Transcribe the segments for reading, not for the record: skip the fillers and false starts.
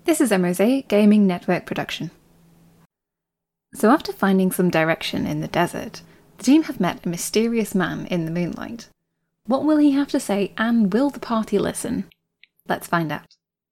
This is a Mosaic Gaming Network production. So after finding some direction in the desert, the team have met a mysterious man in the moonlight. What will he have to say, and will the party listen? Let's find out.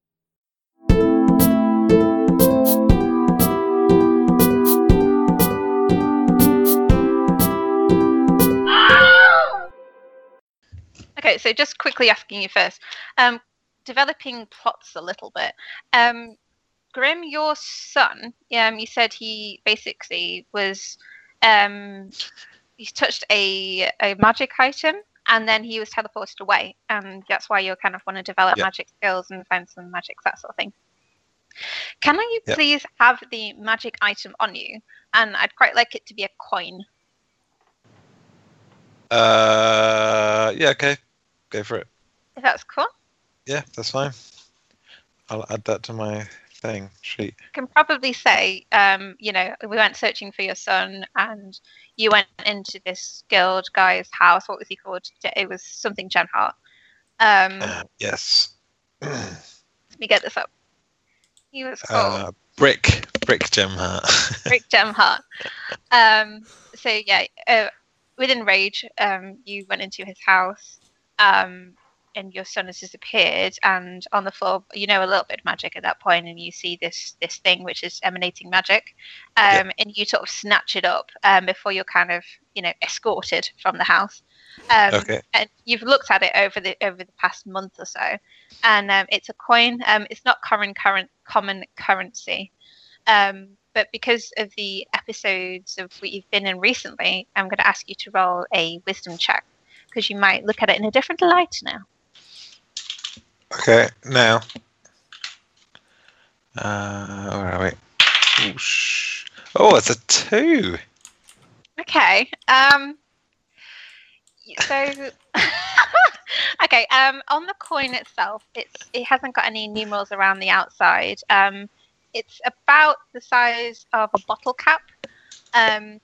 Okay, so just quickly asking you first, developing plots a little bit. Grim, your son, you said he basically was, he's touched a magic item, and then he was teleported away, and that's why you kind of want to develop magic skills and find some magic, that sort of thing. Can you please have the magic item on you? And I'd quite like it to be a coin. Yeah, okay. Go for it. If that's cool. Yeah, that's fine. I'll add that to my sheet. I can probably say, we went searching for your son, and you went into this guild guy's house. What was he called? It was something Gemheart. Yes. Let me get this up. He was called Brick Gemheart. Brick Gemheart. Within rage, you went into his house, and your son has disappeared, and on the floor, you know a little bit of magic at that point, and you see this thing which is emanating magic, and you sort of snatch it up before you're kind of, escorted from the house. Okay. And you've looked at it over the past month or so, and it's a coin. It's not common currency. But because of the episodes of what you've been in recently, I'm going to ask you to roll a wisdom check, because you might look at it in a different light now. Okay, now. Where are we? Oh, it's a 2. Okay. So. Okay. On the coin itself, it hasn't got any numerals around the outside. It's about the size of a bottle cap, and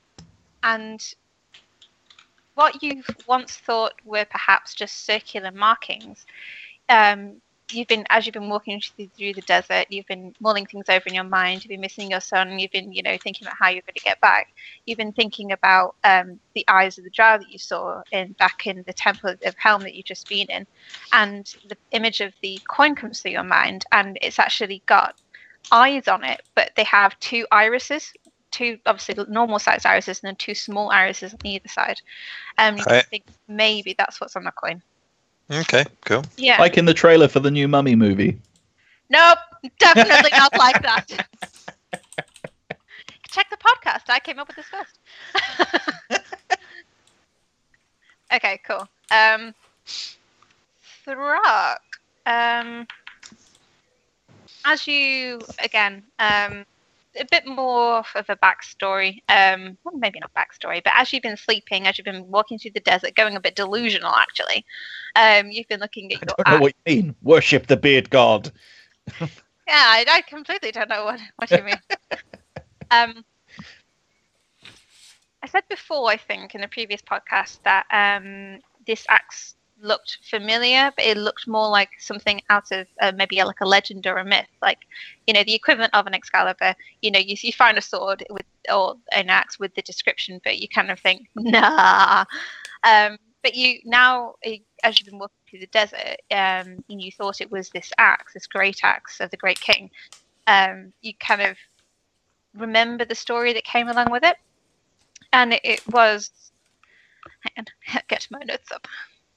what you've once thought were perhaps just circular markings. You've been walking through the desert, you've been mulling things over in your mind, you've been missing your son, you've been, thinking about how you're going to get back. You've been thinking about the eyes of the drow that you saw back in the Temple of Helm that you've just been in, and the image of the coin comes through your mind, and it's actually got eyes on it, but they have 2 irises, 2 obviously normal sized irises, and then 2 small irises on either side. You think maybe that's what's on the coin. Okay, cool. Yeah. Like in the trailer for the new Mummy movie. Nope, definitely not like that. Check the podcast. I came up with this first. Okay, cool. Thrak. As you, again, a bit more of a backstory, well, maybe not backstory, but as you've been sleeping, as you've been walking through the desert, going a bit delusional, actually, you've been looking at your I don't know what you mean. Worship the beard god. Yeah, I completely don't know what you mean. I said before, I think, in the previous podcast, that this axe looked familiar, but it looked more like something out of maybe like a legend or a myth, like the equivalent of an Excalibur. You find a sword or an axe with the description, but you kind of think nah. But you now, as you've been walking through the desert, and you thought it was this axe, this great axe of the Great King. You kind of remember the story that came along with it, and it was. Hang on, get my notes up.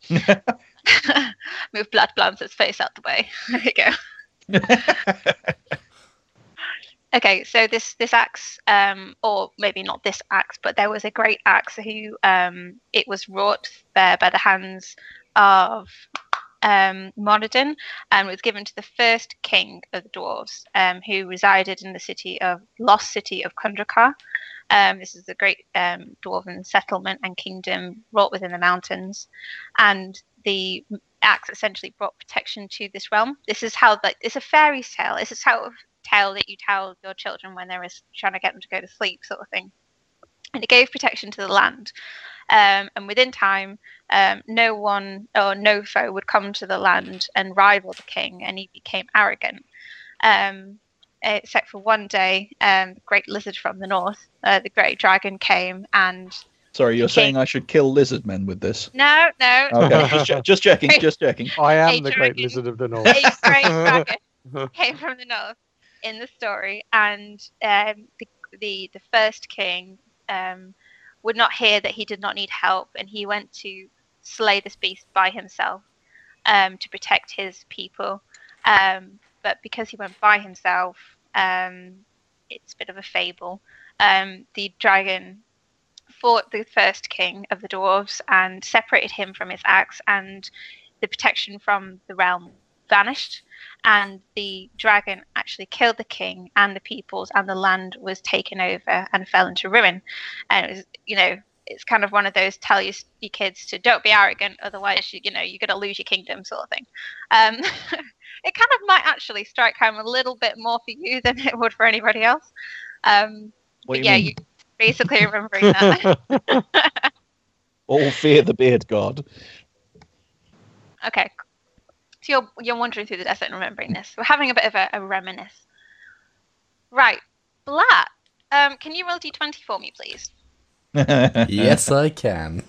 Move Blood Blance's face out the way. There you go. Okay, so this axe, or maybe not this axe, but there was a great axe who it was wrought by the hands of Moradin, and was given to the first king of the dwarves, who resided in the lost city of Kundrakar. This is a great dwarven settlement and kingdom wrought within the mountains, and the axe essentially brought protection to this realm. This is how, it's a fairy tale. It's a sort of tale that you tell your children when they're trying to get them to go to sleep, sort of thing. And it gave protection to the land. And within time, no one or no foe would come to the land and rival the king, and he became arrogant. except for one day, great lizard from the north, the great dragon came and... Sorry, you're saying I should kill lizard men with this? No. Okay, just checking. I am the great lizard of the north. A great dragon came from the north in the story, and the first king would not hear that he did not need help, and he went to slay this beast by himself to protect his people. But because he went by himself, it's a bit of a fable. The dragon fought the first king of the dwarves and separated him from his axe, and the protection from the realm vanished, and the dragon actually killed the king and the peoples, and the land was taken over and fell into ruin. And it was, it's kind of one of those tell your kids to don't be arrogant, otherwise you're going to lose your kingdom sort of thing. It kind of might actually strike home a little bit more for you than it would for anybody else. What do you mean? You basically remembering that. All fear the beard god. Okay. So you're wandering through the desert and remembering this. We're having a bit of a reminisce. Right. Black. Can you roll D20 for me, please? Yes, I can.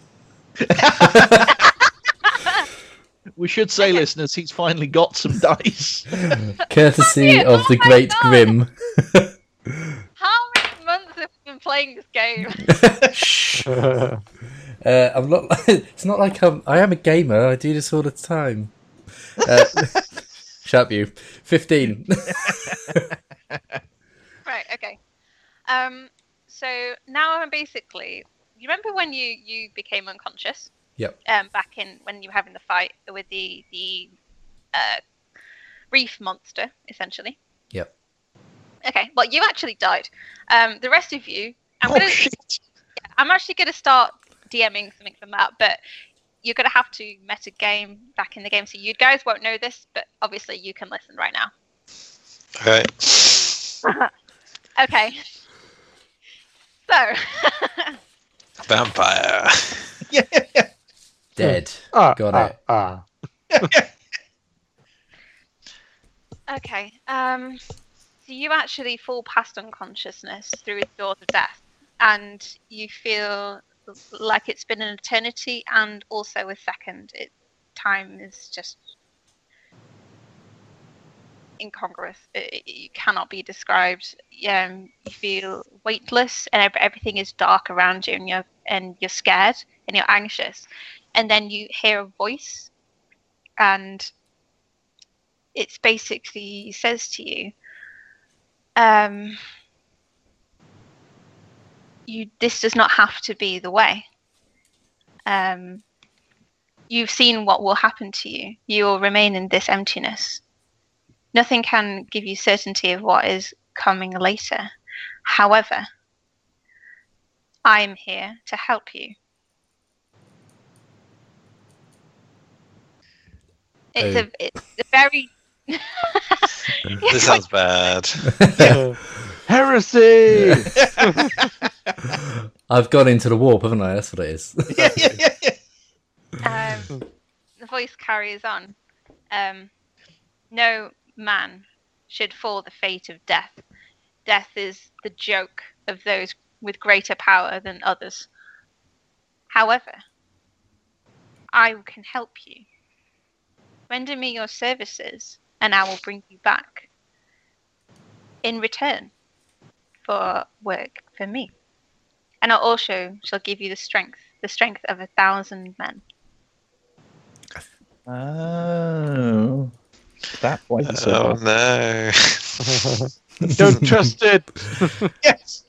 We should say, listeners, he's finally got some dice. Courtesy of the great Grim. How many months have we been playing this game? Shh. I'm not. It's not like I am a gamer. I do this all the time. Shut up, you. 15. Right. Okay. So now I'm basically. You remember when you became unconscious? Yep. Back in when you were having the fight with the reef monster, essentially. Yep. Okay. Well, you actually died. The rest of you. Shit. I'm actually going to start DMing something from that, but you're going to have to meta game back in the game. So you guys won't know this, but obviously you can listen right now. Okay. Okay. So. Vampire. Yeah. Dead. Got it. Okay. So you actually fall past unconsciousness through the doors of death, and you feel like it's been an eternity, and also a second. Time is just incongruous. You cannot be described. You feel weightless, and everything is dark around you, and you're scared and you're anxious. And then you hear a voice, and it's basically says to you, this does not have to be the way. You've seen what will happen to you. You will remain in this emptiness. Nothing can give you certainty of what is coming later. However, I'm here to help you. It's a very... This sounds bad. Heresy! I've gone into the warp, haven't I? That's what it is. The voice carries on. No man should fall the fate of death. Death is the joke of those with greater power than others. However, I can help you. Render me your services, and I will bring you back in return for work for me. And I also shall give you the strength of 1,000 men. Oh. That was Oh no. Don't trust it. Yes.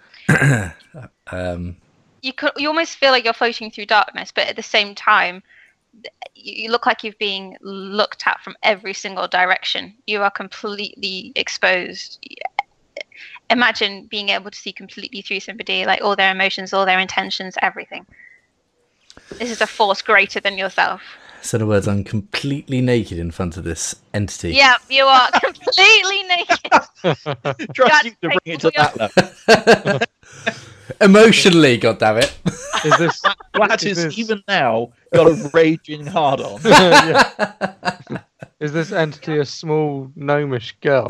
You almost feel like you're floating through darkness, but at the same time, you look like you're being looked at from every single direction. You are completely exposed. Imagine being able to see completely through somebody, like all their emotions, all their intentions, everything. This is a force greater than yourself. So in other words, I'm completely naked in front of this entity. Yeah, you are completely naked. Trust you to bring it to that level. Emotionally, goddammit. Is this Gladys, even now, got a raging hard on. Yeah. Is this entity a small gnomish girl?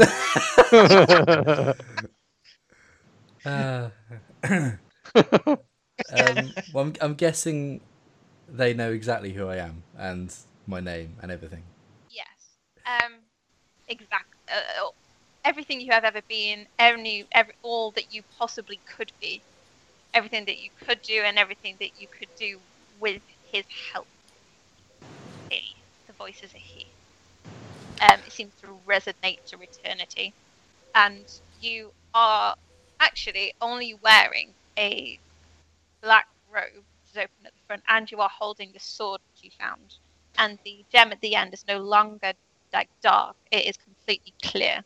Well, I'm guessing they know exactly who I am and my name and everything. Yes. Exactly. Everything you have ever been, all that you possibly could be, everything that you could do, and everything that you could do with his help. He. The voice is a he. It seems to resonate to eternity, and you are actually only wearing a black robe, which is open at the front, and you are holding the sword that you found. And the gem at the end is no longer like dark; it is completely clear.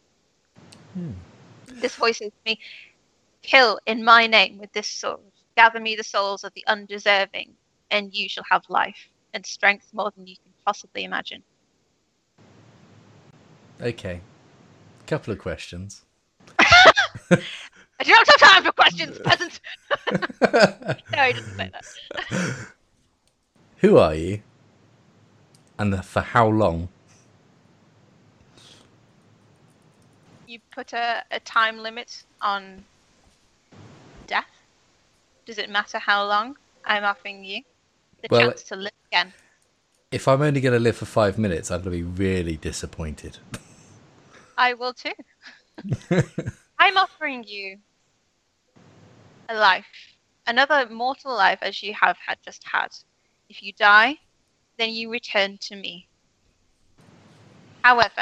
This voice says to me, "Kill in my name with this sword. Gather me the souls of the undeserving, and you shall have life and strength more than you can possibly imagine." Okay. Couple of questions. I do not have time for questions, peasant. No, he doesn't say that. Who are you? And for how long? You put a time limit on death. Does it matter how long? I'm offering you the chance to live again. If I'm only going to live for 5 minutes, I'm going to be really disappointed. I will too. I'm offering you a life, another mortal life as you have just had. If you die, then you return to me. However,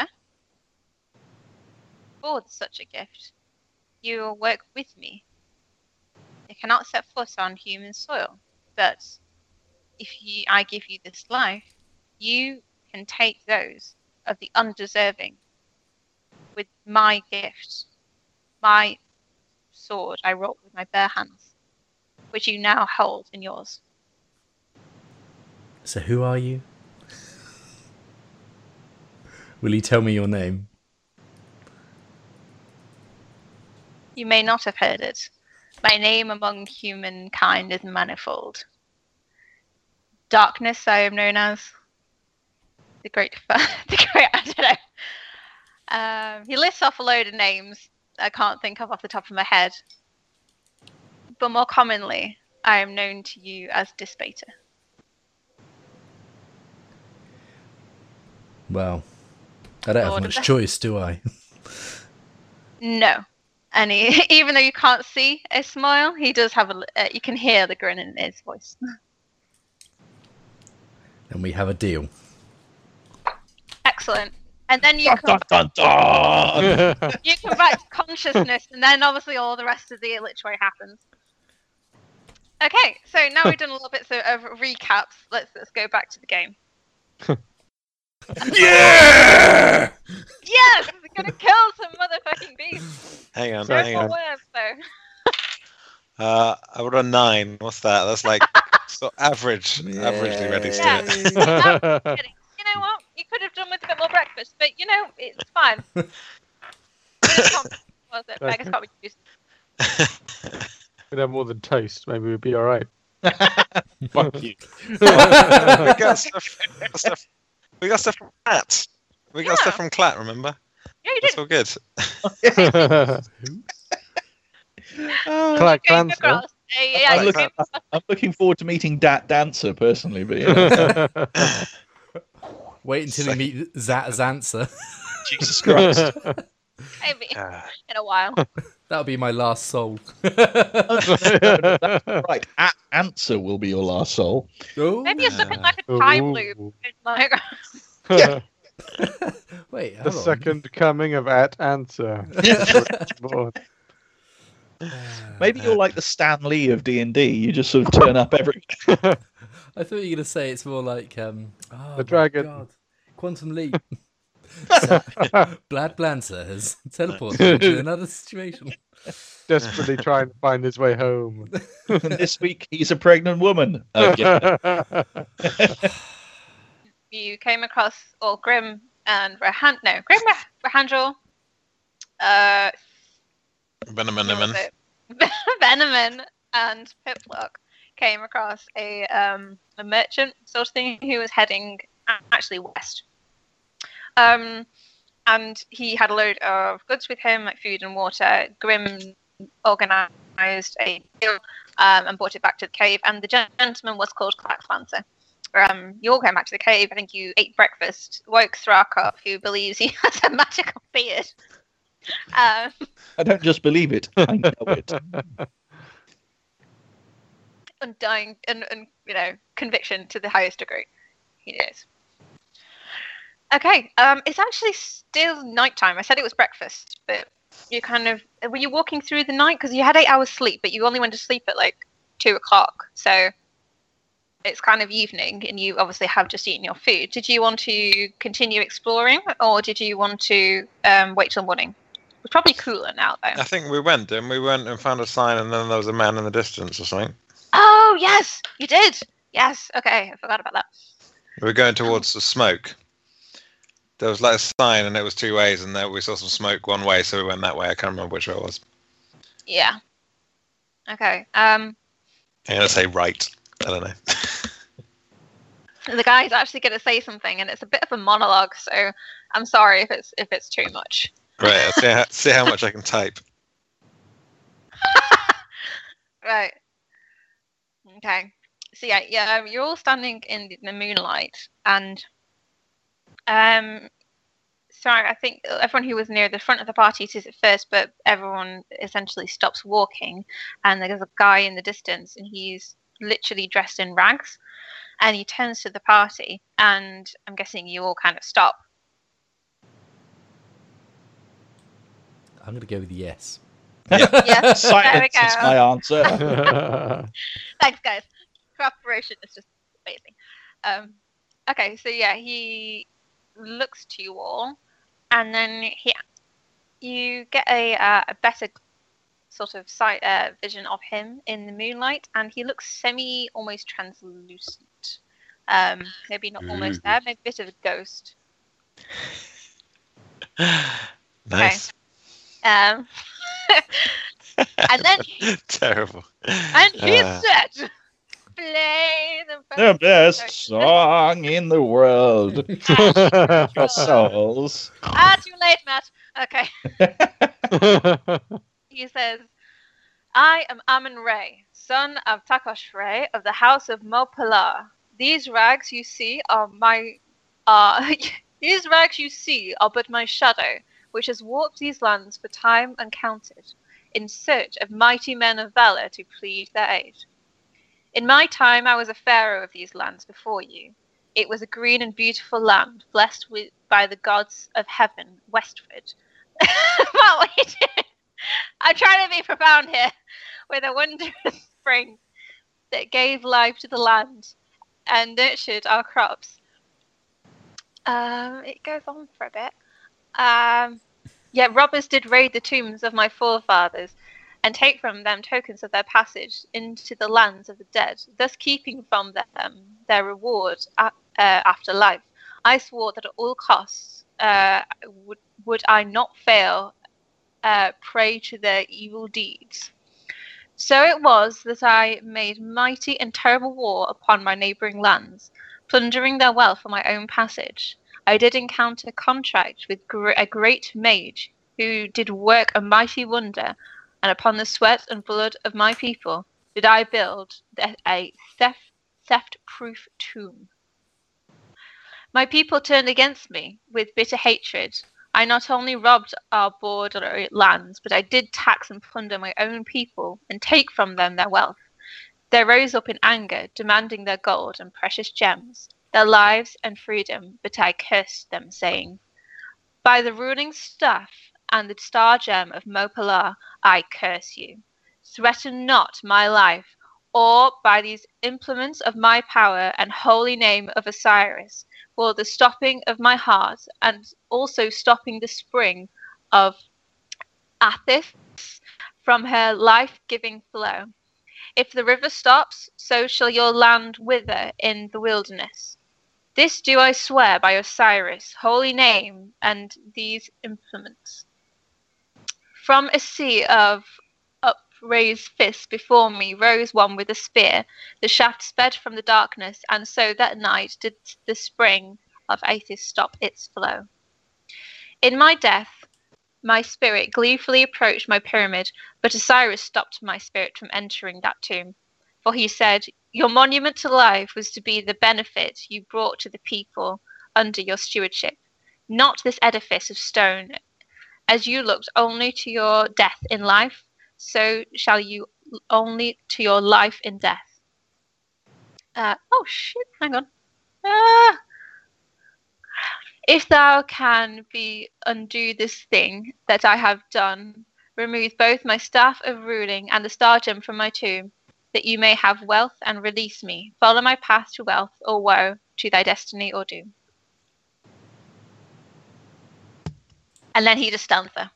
for such a gift, you will work with me. You cannot set foot on human soil, but if I give you this life, you can take those of the undeserving with my gift, my sword I wrought with my bare hands, which you now hold in yours. So who are you? Will you tell me your name? You may not have heard it. My name among humankind is manifold. Darkness I am known as. The great I don't know. He lists off a load of names I can't think of off the top of my head. But more commonly, I am known to you as Dispater. Well, I don't have much choice, do I? No. And even though you can't see a smile, he does have you can hear the grin in his voice. And we have a deal. Excellent. And then you come back to consciousness, and then obviously all the rest of the illitory happens. Okay, so now we've done a little bit of recaps. Let's go back to the game. Yeah! Yes, we're gonna kill some motherfucking beasts. Hang on. Worms, though. I would have 9. What's that? That's like so averagely ready to Yeah. it. You know what? You could have done with a bit more breakfast, but it's fine. Was it? Beggars can't be choosers. We'd have more than toast. Maybe we'd be all right. Fuck you. We got stuff from Clat. We got stuff from Clat, remember? Yeah, you It's did. all good. Clark Came Dancer. across I'm looking forward to meeting Dat Dancer personally, but you know. Wait until you meet Zat's answer. Jesus Christ. maybe in a while. That'll be my last soul. Right, Answer will be your last soul. Oh. Maybe you're stuck in like a time loop. Ooh. Like, Yeah. Wait, The hold on. second coming of Answer. Maybe you're like the Stan Lee of D&D. You just sort of turn up every. I thought you were going to say it's more like The dragon. God. Quantum Leap. Blad Blancer has teleported into another situation. Desperately trying to find his way home. And this week he's a pregnant woman. Again. you came across Grim and Rahandrel. Veneman and Piplock came across a merchant sort of thing who was heading actually west. And he had a load of goods with him, like food and water. Grim organised a deal and brought it back to the cave. And the gentleman was called Clacklancer. You all came back to the cave. I think you ate breakfast, woke Thrak up, who believes he has a magical beard. I don't just believe it, I know it. Undying and conviction to the highest degree. He is. Okay, it's actually still nighttime. I said it was breakfast, but you were you walking through the night? Because you had 8 hours sleep, but you only went to sleep at like 2 o'clock. So it's kind of evening, and you obviously have just eaten your food. Did you want to continue exploring, or did you want to wait till morning? It's probably cooler now, though. I think we went and found a sign, and then there was a man in the distance or something. Oh, yes, you did. Yes, okay, I forgot about that. We were going towards the smoke. There was like a sign, and it was 2 ways, and there we saw some smoke one way, so we went that way. I can't remember which way it was. Yeah. Okay. I'm gonna say right. I don't know. The guy's actually going to say something, and it's a bit of a monologue, so I'm sorry if it's too much. Right. See how much I can type. Right. Okay. So yeah, you're all standing in the moonlight, and sorry, I think everyone who was near the front of the party sees it first, but everyone essentially stops walking, and there's a guy in the distance, and he's literally dressed in rags, and he turns to the party, and I'm guessing you all kind of stop. I'm going to go with yes. Yeah, Silence is my answer. Thanks, guys. Cooperation is just amazing. Okay, so yeah, he looks to you all, and then you get a better sort of vision of him in the moonlight, and he looks almost translucent. Maybe not almost there, maybe a bit of a ghost. Nice. Okay. And then Terrible. And he said, "Play The best song in the world. Your souls." Too late, Matt. Okay. He says, "I am Amun Ray, son of Takosh Ray of the House of Mopalar. These rags you see are these rags you see are but my shadow, which has walked these lands for time uncounted, in search of mighty men of valor to plead their aid. In my time I was a pharaoh of these lands before you. It was a green and beautiful land, blessed by the gods of heaven westward." What are you doing? I'm trying to be profound here. With a wondrous spring that gave life to the land and nurtured our crops. It goes on for a bit. Yet robbers did raid the tombs of my forefathers and take from them tokens of their passage into the lands of the dead, thus keeping from them their reward after life. I swore that at all costs would I not fail prey to their evil deeds. So it was that I made mighty and terrible war upon my neighbouring lands, plundering their wealth for my own passage. I did encounter contract with a great mage who did work a mighty wonder, and upon the sweat and blood of my people did I build a theft-proof tomb. My people turned against me with bitter hatred. I not only robbed our border lands, but I did tax and plunder my own people and take from them their wealth. They rose up in anger, demanding their gold and precious gems, their lives and freedom, but I cursed them, saying, "By the ruling staff and the star gem of Mopalar, I curse you. Threaten not my life, or by these implements of my power and holy name of Osiris, for the stopping of my heart, and also stopping the spring of Athis from her life-giving flow. If the river stops, so shall your land wither in the wilderness. This do I swear by Osiris, holy name, and these implements." From a sea of upraised fists before me rose one with a spear. The shaft sped from the darkness, and so that night did the spring of Athis stop its flow. In my death, my spirit gleefully approached my pyramid, but Osiris stopped my spirit from entering that tomb. For he said, your monument to life was to be the benefit you brought to the people under your stewardship, not this edifice of stone. As you looked only to your death in life, so shall you only to your life in death. Oh shit, hang on. If thou can be undo this thing that I have done, remove both my staff of ruling and the star gem from my tomb, that you may have wealth and release me. Follow my path to wealth or woe, to thy destiny or doom. And then he just stands there.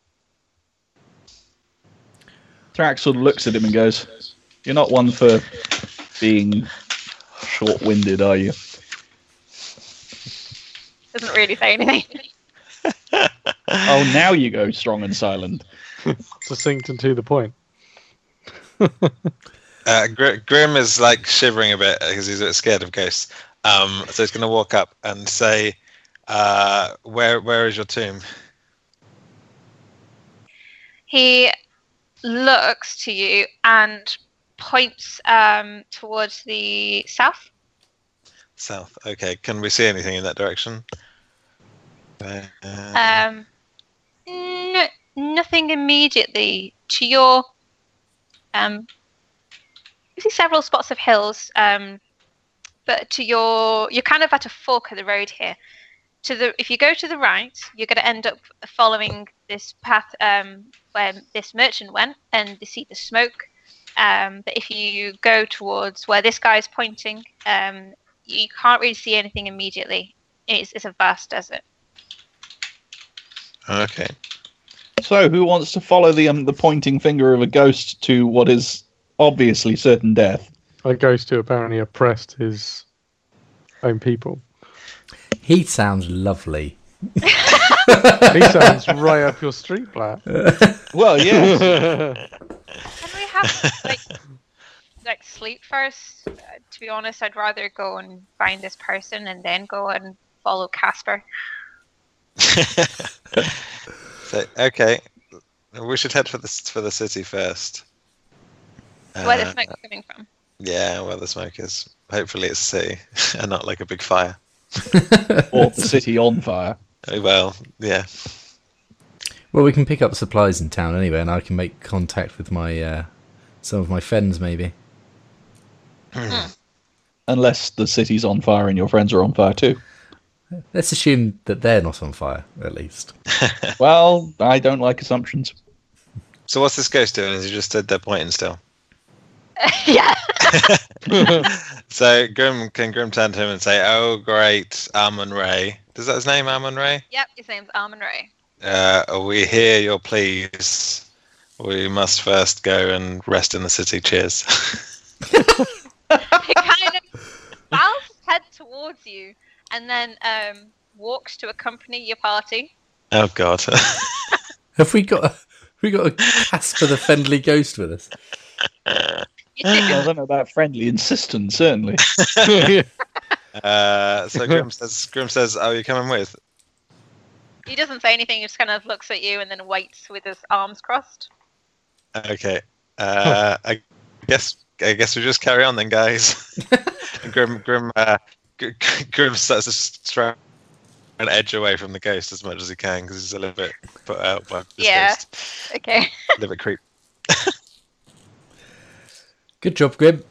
Thrax sort of looks at him and goes, you're not one for being short-winded, are you? Doesn't really say anything. Oh, now you go strong and silent. Succinct and to the point. Grim is like shivering a bit because he's a bit scared of ghosts. So he's going to walk up and say, where is your tomb? He looks to you and points towards the south. South. Okay. Can we see anything in that direction? Nothing immediately. To your you see several spots of hills, but to you're kind of at a fork of the road here. If you go to the right, you're going to end up following this path where this merchant went, and you see the smoke. But if you go towards where this guy is pointing, you can't really see anything immediately. It's a vast desert. Okay. So, who wants to follow the pointing finger of a ghost to what is obviously certain death? A ghost who apparently oppressed his own people. He sounds lovely. He sounds right up your street, Black. Well, yes. Can we have like sleep first? To be honest, I'd rather go and find this person and then go and follow Casper. So, okay, we should head for the city first. Where the smoke's coming from. Yeah, where the smoke is. Hopefully it's a city and not like a big fire. Or the city on fire. Well, yeah. Well, we can pick up supplies in town anyway, and I can make contact with my some of my friends, maybe. Unless the city's on fire and your friends are on fire too. Let's assume that they're not on fire, at least. Well, I don't like assumptions. So what's this ghost doing? Is he just stood there pointing still? Yeah. So can Grim turn to him and say, "Oh, great, Amon-Ra." Is that his name, Amon-Ra? Yep, his name's Amon-Ra. We hear your pleas. We must first go and rest in the city. Cheers. He kind of bows his head towards you and then walks to accompany your party. Oh God. Have we got a Casper the Friendly Ghost with us? You I do. don't know about friendly insistent, certainly. So Grim says, "Oh, you coming with?" He doesn't say anything. He just kind of looks at you and then waits with his arms crossed. Okay. I guess we just carry on then, guys. Grim starts to try and edge away from the ghost as much as he can because he's a little bit put out by this ghost. Okay. A little bit creep. Good job, Grim.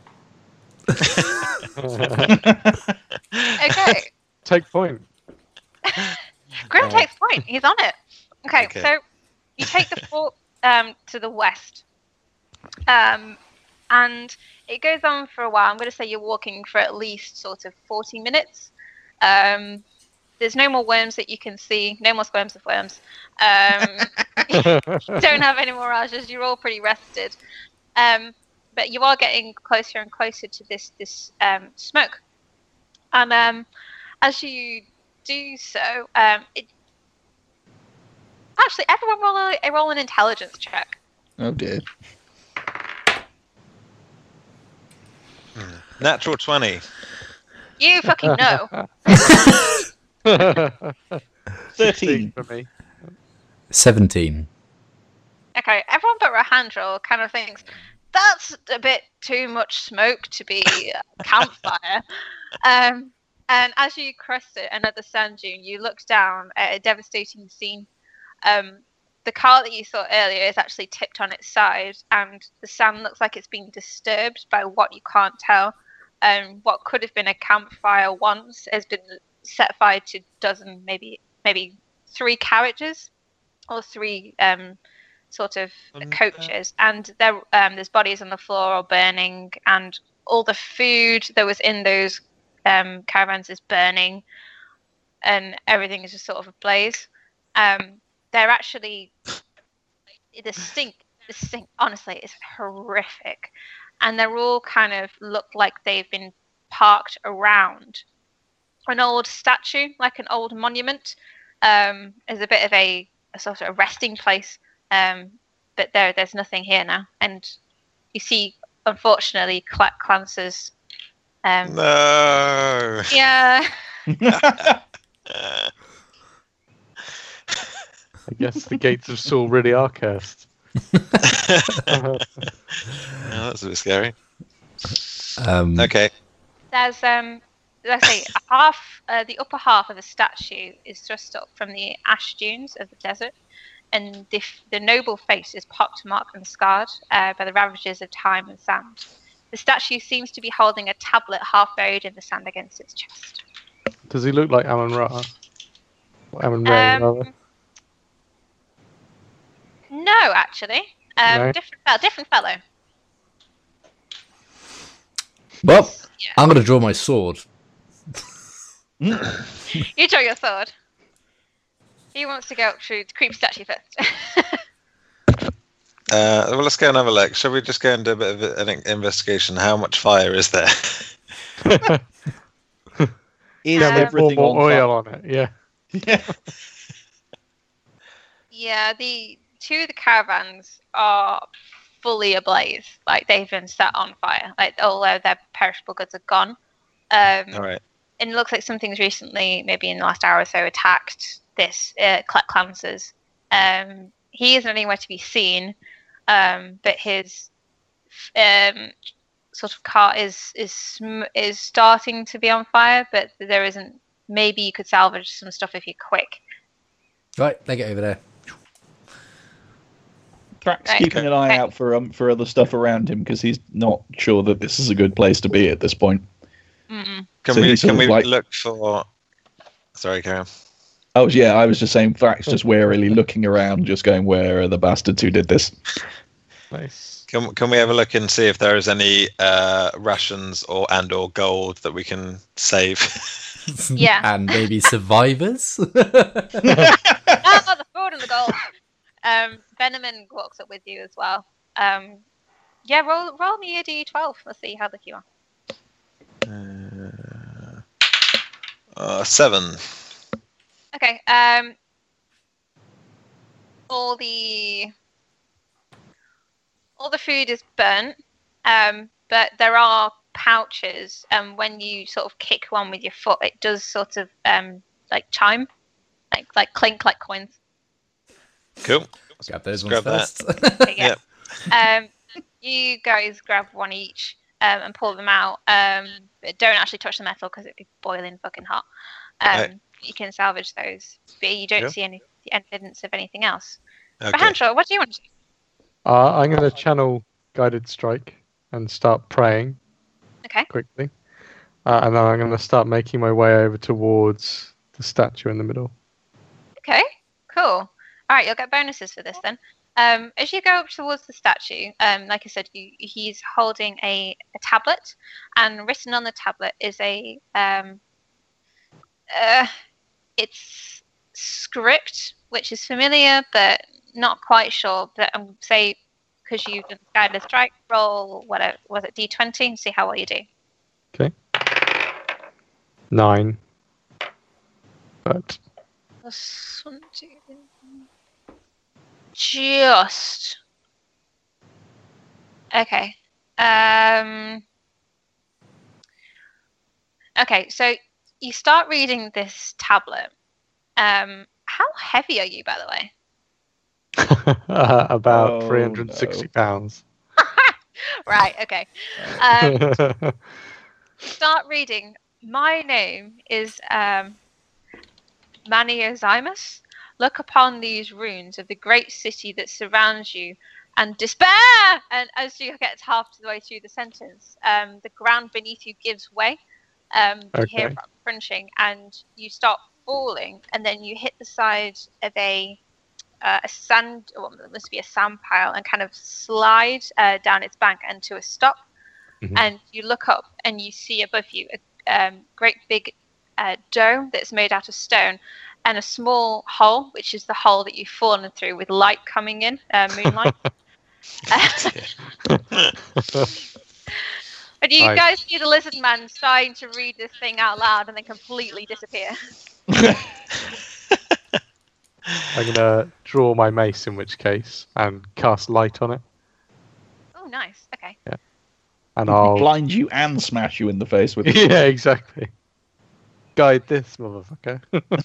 Okay. Take point. Grim takes point. He's on it. Okay, Okay. so you take the fort to the west. And it goes on for a while. I'm going to say you're walking for at least sort of 40 minutes. There's no more worms that you can see. No more squirms of worms. Don't have any more rajas. You're all pretty rested. But you are getting closer and closer to this smoke. And as you do so, actually, everyone roll an intelligence check. Oh dear. Natural 20. You fucking know. 13. For me. 17. Okay, everyone but Rahandra kind of thinks that's a bit too much smoke to be a campfire. And as you crest it, another sand dune, you look down at a devastating scene. The car that you saw earlier is actually tipped on its side, and the sand looks like it's been disturbed by what you can't tell. What could have been a campfire once has been set fire to dozen, maybe 3 carriages or 3 sort of coaches, and there's bodies on the floor all burning, and all the food that was in those caravans is burning, and everything is just sort of ablaze. They're actually the stink honestly is horrific, and they're all kind of look like they've been parked around an old statue, like an old monument. Is a bit of a sort of a resting place, but there's nothing here now, and you see, unfortunately, Clance's. No. Yeah. I guess the gates of Saul really are cursed. Yeah, that's a bit scary. Okay. There's let's say half, the upper half of the statue is thrust up from the ash dunes of the desert, and the noble face is pockmarked and scarred by the ravages of time and sand. The statue seems to be holding a tablet half buried in the sand against its chest. Does he look like Amon Ra? Or Amon Ray, rather? No, actually. No? Different fellow. Well, Yeah. I'm going to draw my sword. You draw your sword. He wants to go up to the creep statue first. Well, let's go and have a look. Shall we just go and do a bit of an investigation? How much fire is there? Is Pour everything Pour more on oil on it, yeah. Yeah. Yeah, the 2 of the caravans are fully ablaze. Like, they've been set on fire. Like, all their perishable goods are gone. All right. And it looks like something's recently, maybe in the last hour or so, attacked this Clance's. He isn't anywhere to be seen, but his sort of car is starting to be on fire, but there isn't. Maybe you could salvage some stuff if you're quick. Right, they get over there. Thrax Right. keeping an eye Okay. out for other stuff around him because he's not sure that this is a good place to be at this point. Mm-mm. Can So we he's sort of like- look for? Sorry, Karen. Oh yeah, I was just saying Thrax just warily looking around, just going, "Where are the bastards who did this?" Nice. Can we have a look and see if there is any rations or gold that we can save? Yeah. And maybe survivors? Oh, the food and the gold. Venomman walks up with you as well. Yeah, roll me a d12. Let's see how lucky you are. 7. Okay. All the food is burnt, but there are pouches, and when you sort of kick one with your foot, it does sort of like chime, like clink, like coins. Cool. Grab those Grab ones that. first. Okay, yeah. You guys grab one each and pull them out. But don't actually touch the metal because it'd be boiling fucking hot. Right. You can salvage those, but you don't Yeah. see any evidence of anything else. Okay. Rahandra, what do you want to do? I'm going to channel Guided Strike and start praying Okay. quickly. And then I'm going to start making my way over towards the statue in the middle. Okay, cool. All right, you'll get bonuses for this then. As you go up towards the statue, like I said, he's holding a tablet, and written on the tablet is it's script, which is familiar, but not quite sure. But I'm say because you've done guided strike, roll whatever was it d20 and see how well you do. Okay. 9. But Plus 1, 2, 3. Just okay. Okay, so you start reading this tablet. How heavy are you, by the way? About Oh, 360 pounds. Right. Okay. Start reading. My name is Maniozymus. Look upon these ruins of the great city that surrounds you and despair! And as you get half the way through the sentence, the ground beneath you gives way. You hear Okay. crunching and you start falling, and then you hit the side of a sand, well, it must be a sand pile, and kind of slide down its bank and to a stop. Mhm. And you look up and you see above you a great big dome that's made out of stone, and a small hole, which is the hole that you've fallen through, with light coming in, moonlight. And you Right. guys see the lizard man starting to read this thing out loud and then completely disappear. I'm gonna draw my mace, in which case, and cast light on it, Oh, nice. Okay. and I'll blind you and smash you in the face with it. yeah, exactly. Guide this motherfucker.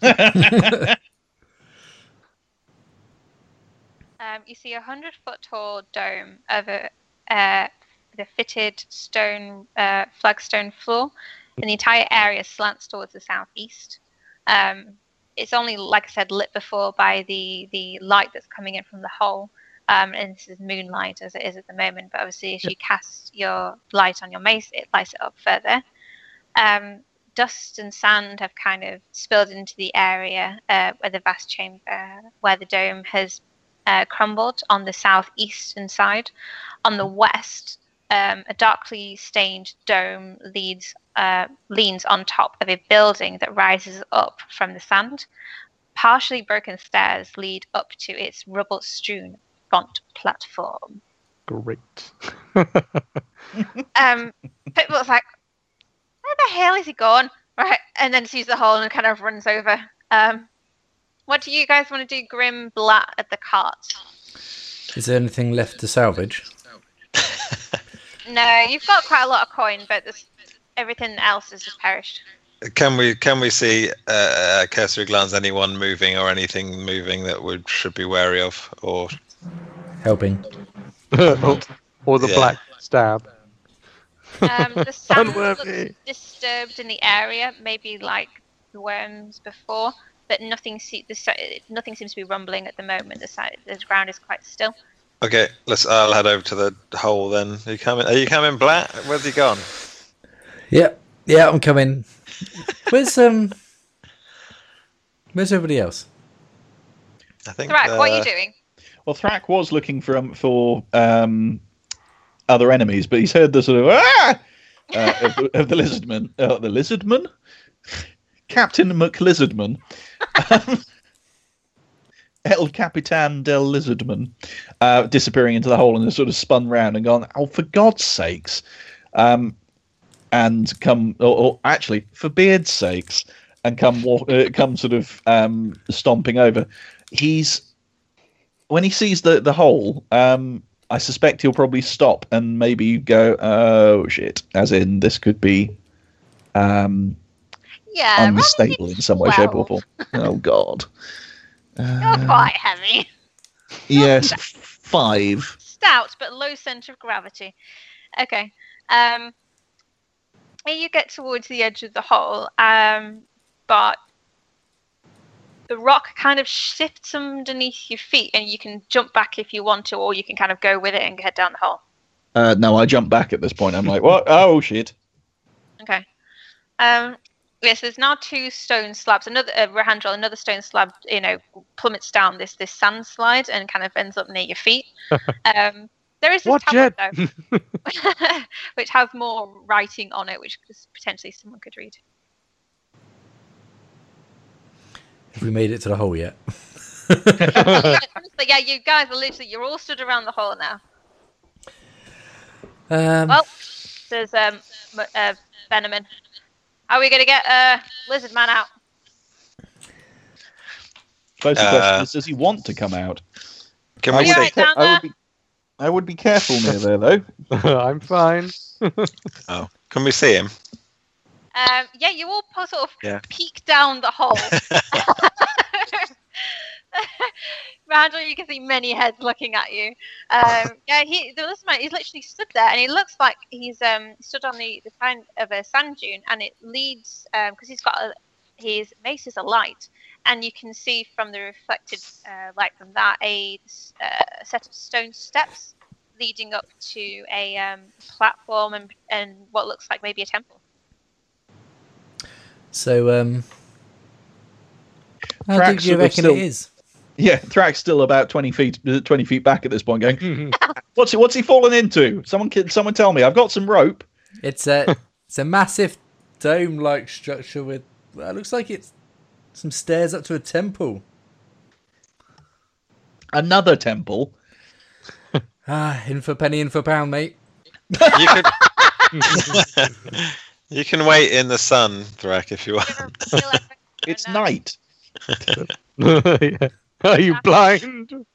You see a 100-foot tall dome of with a fitted stone flagstone floor, and the entire area slants towards the southeast. It's only, like I said, lit before by the light that's coming in from the hole, and this is moonlight as it is at the moment. But obviously, as you cast your light on your mace, it lights it up further. Dust and sand have kind of spilled into the area where the vast chamber, where the dome has crumbled on the southeastern side. On the west, a darkly stained dome leans on top of a building that rises up from the sand. Partially broken stairs lead up to its rubble-strewn front platform. Great. Pitbull's like, where the hell is he gone? Right, and then sees the hole and kind of runs over. What do you guys want to do, Grim Blat, at the cart? Is there anything left to salvage? No, you've got quite a lot of coin, but everything else has just perished. Can we see cursory glance anyone moving or anything moving that should be wary of, or Helping. Or the Yeah. black stab. The sand Unworthy. looks disturbed in the area, maybe like the worms before, but nothing seems to be rumbling at the moment. The ground is quite still. okay? I'll head over to the hole then. Are you coming, Blatt? Where's he gone? Yeah, I'm coming. Where's everybody else? I think. Thrak, what are you doing? Well, Thrak was looking for other enemies, but he's heard the sort of of the lizardman. The lizardman? Captain McLizardman. El Capitan del Lizardman. Disappearing into the hole and has sort of spun round and gone, oh, for God's sakes. And come, or actually, for beard's sakes, and come sort of stomping over. When he sees the hole, I suspect he'll probably stop and maybe go, oh shit, as in this could be Yeah, unstable in some way, shape, or form. Oh God. You're quite heavy. Yes, 5. Stout, but low centre of gravity. Okay. You get towards the edge of the hole, but the rock kind of shifts underneath your feet, and you can jump back if you want to, or you can kind of go with it and head down the hole. No, I jump back at this point. I'm like, what? Oh shit. Okay. Yes, there's now 2 stone slabs. Rahandrel, another stone slab, plummets down this sand slide and kind of ends up near your feet. There is this What tablet, jet? though, which has more writing on it, which potentially someone could read. Have we made it to the hole yet? Honestly, yeah, you guys are you're all stood around the hole now. Well, there's Venomman. How are we going to get Lizard Man out? Close question is, does he want to come out? Can Are we you see? right down there? I would be careful near there, though. I'm fine. Oh, can we see him? Yeah, you all sort of Yeah. peek down the hole. Randall, you can see many heads looking at you. The listener, he's literally stood there, and he looks like he's stood on the side of a sand dune, and it leads because his mace is alight, and you can see from the reflected light from that a set of stone steps leading up to a platform and what looks like maybe a temple. So, how big do you reckon it is? Yeah, Thrax's still about 20 feet back at this point, going, what's he fallen into? Someone tell me. I've got some rope. It's a massive dome-like structure with. Well, it looks like it's some stairs up to a temple. Another temple. In for penny, in for pound, mate. You can wait in the sun, Thrak, if you want. It's night. Yeah. Are you blind?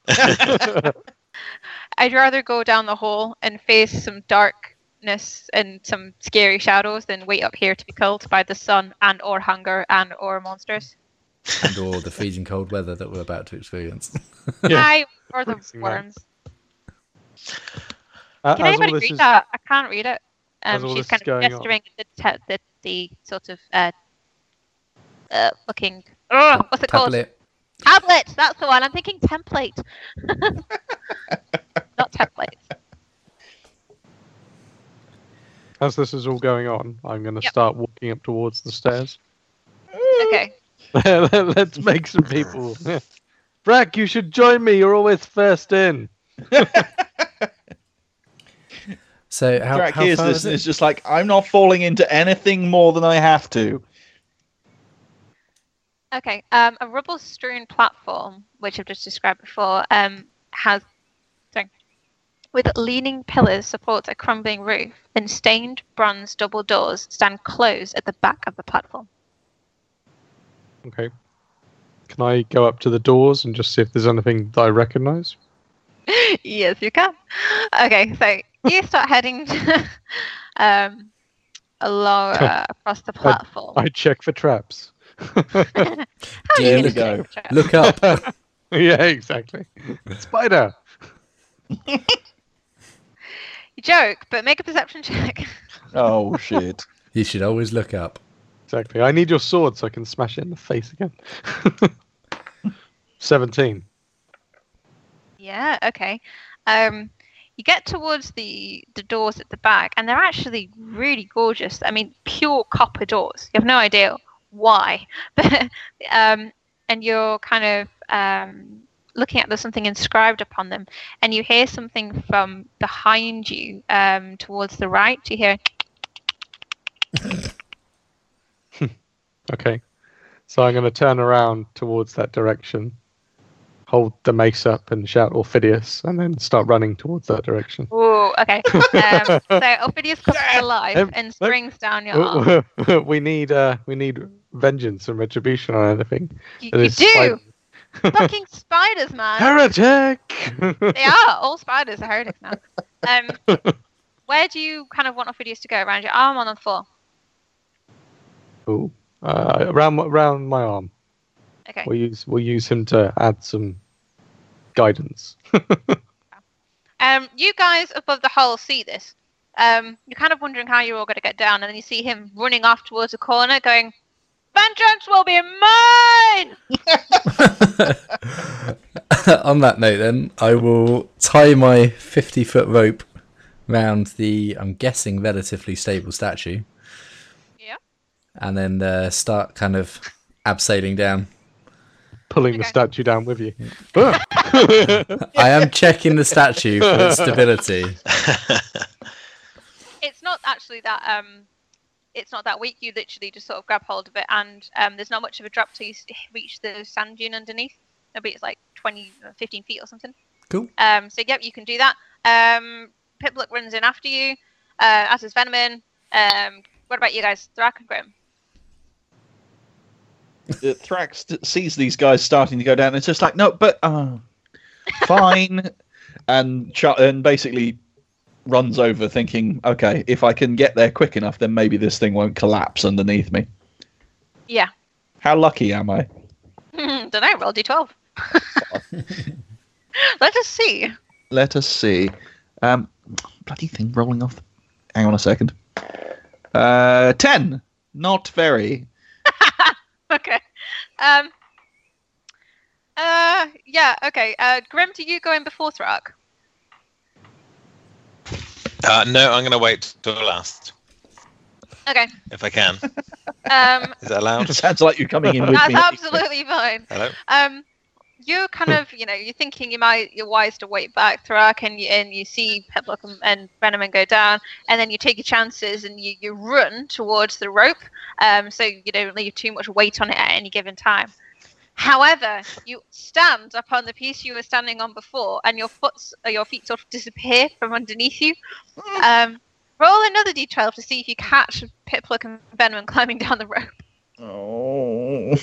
I'd rather go down the hole and face some darkness and some scary shadows than wait up here to be killed by the sun and or hunger and or monsters. And or the freezing cold weather that we're about to experience. Yeah. Or the Freezing worms. As Can anybody all this read is- that? I can't read it. as all She's this kind is of going on. gesturing the sort of fucking what's it called? Tablet. Tablet. That's the one. I'm thinking template. Not template. As this is all going on, I'm going to Yep. start walking up towards the stairs. Okay. Let's make some people. Brack, you should join me. You're always first in. So how Thrak far hears this is and it? is just like, I'm not falling into anything more than I have to. Okay. A rubble-strewn platform, which I've just described before, with leaning pillars supports a crumbling roof, and stained bronze double doors stand closed at the back of the platform. Okay. Can I go up to the doors and just see if there's anything that I recognise? Yes, you can. Okay, so you start heading along across the platform. I check for traps. How are Do you you gonna look- check the trap? Look up. Yeah, exactly. Spider. You joke, but make a perception check. Oh, shit. You should always look up. Exactly. I need your sword so I can smash it in the face again. 17. Yeah, okay. You get towards the doors at the back, and they're actually really gorgeous. I mean, pure copper doors. You have no idea why. But and you're kind of looking at there's something inscribed upon them, and you hear something from behind you towards the right. You hear Okay. So I'm going to turn around towards that direction, hold the mace up and shout Orphidius, and then start running towards that direction. "Ooh, okay." So Ophidius comes to life and springs down your arm. we need vengeance and retribution on anything. You that is do. spider- Fucking spiders, man. Heretic! They are. All spiders are heretics now. Where do you kind of want Ophidius to go? Around your arm on the floor? Ooh. Around my arm. Okay. We'll use him to add some guidance. You guys above the hole see this. You're kind of wondering how you're all going to get down, and then you see him running off towards a corner going, "Vengeance will be mine!" On that note, then, I will tie my 50-foot rope round the, I'm guessing, relatively stable statue. Yeah. And then start kind of abseiling down. Pulling the Okay. statue down with you. I am checking the statue for its stability. It's not actually that. It's not that weak. You literally just sort of grab hold of it, and there's not much of a drop till you reach the sand dune underneath. Maybe it's like 15 feet or something. Cool. So yep, you can do that. Pipluck runs in after you, as is Venomin. What about you guys, Thrak and Grim? Thrax sees these guys starting to go down. And it's just like, no, but fine, and basically runs over, thinking, okay, if I can get there quick enough, then maybe this thing won't collapse underneath me. Yeah. How lucky am I? Don't know. Roll d12. Let us see. Let us see. Bloody thing rolling off. Hang on a second. 10. Not very. Okay. Yeah. Okay. Grim, do you go in before Thrak? No, I'm going to wait till last Okay. if I can. Is that allowed? Sounds like you're coming in with That's me. absolutely fine. Hello. You're kind of, you're thinking you're wise to wait back, Thrak, and you see Pipluck and Venom go down, and then you take your chances and you run towards the rope, so you don't leave too much weight on it at any given time. However, you stand upon the piece you were standing on before, and your feet sort of disappear from underneath you. Roll another d12 to see if you catch Pipluck and Venom climbing down the rope. Oh.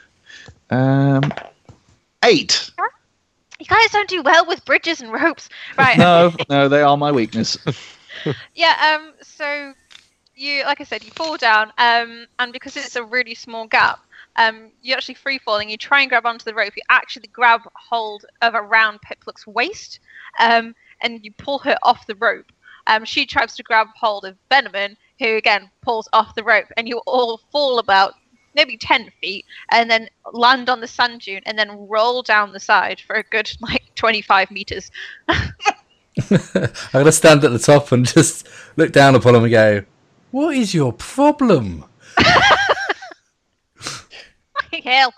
8. You guys don't do well with bridges and ropes, right? No, they are my weakness. Yeah. So you, like I said, you fall down, and because it's a really small gap, you're actually free falling. You try and grab onto the rope. You actually grab hold of around Pipluck's waist, and you pull her off the rope. She tries to grab hold of Venom, who again pulls off the rope, and you all fall about maybe 10 feet, and then land on the sand dune, and then roll down the side for a good 25 meters. I'm going to stand at the top and just look down upon him and go, "What is your problem?" Hell.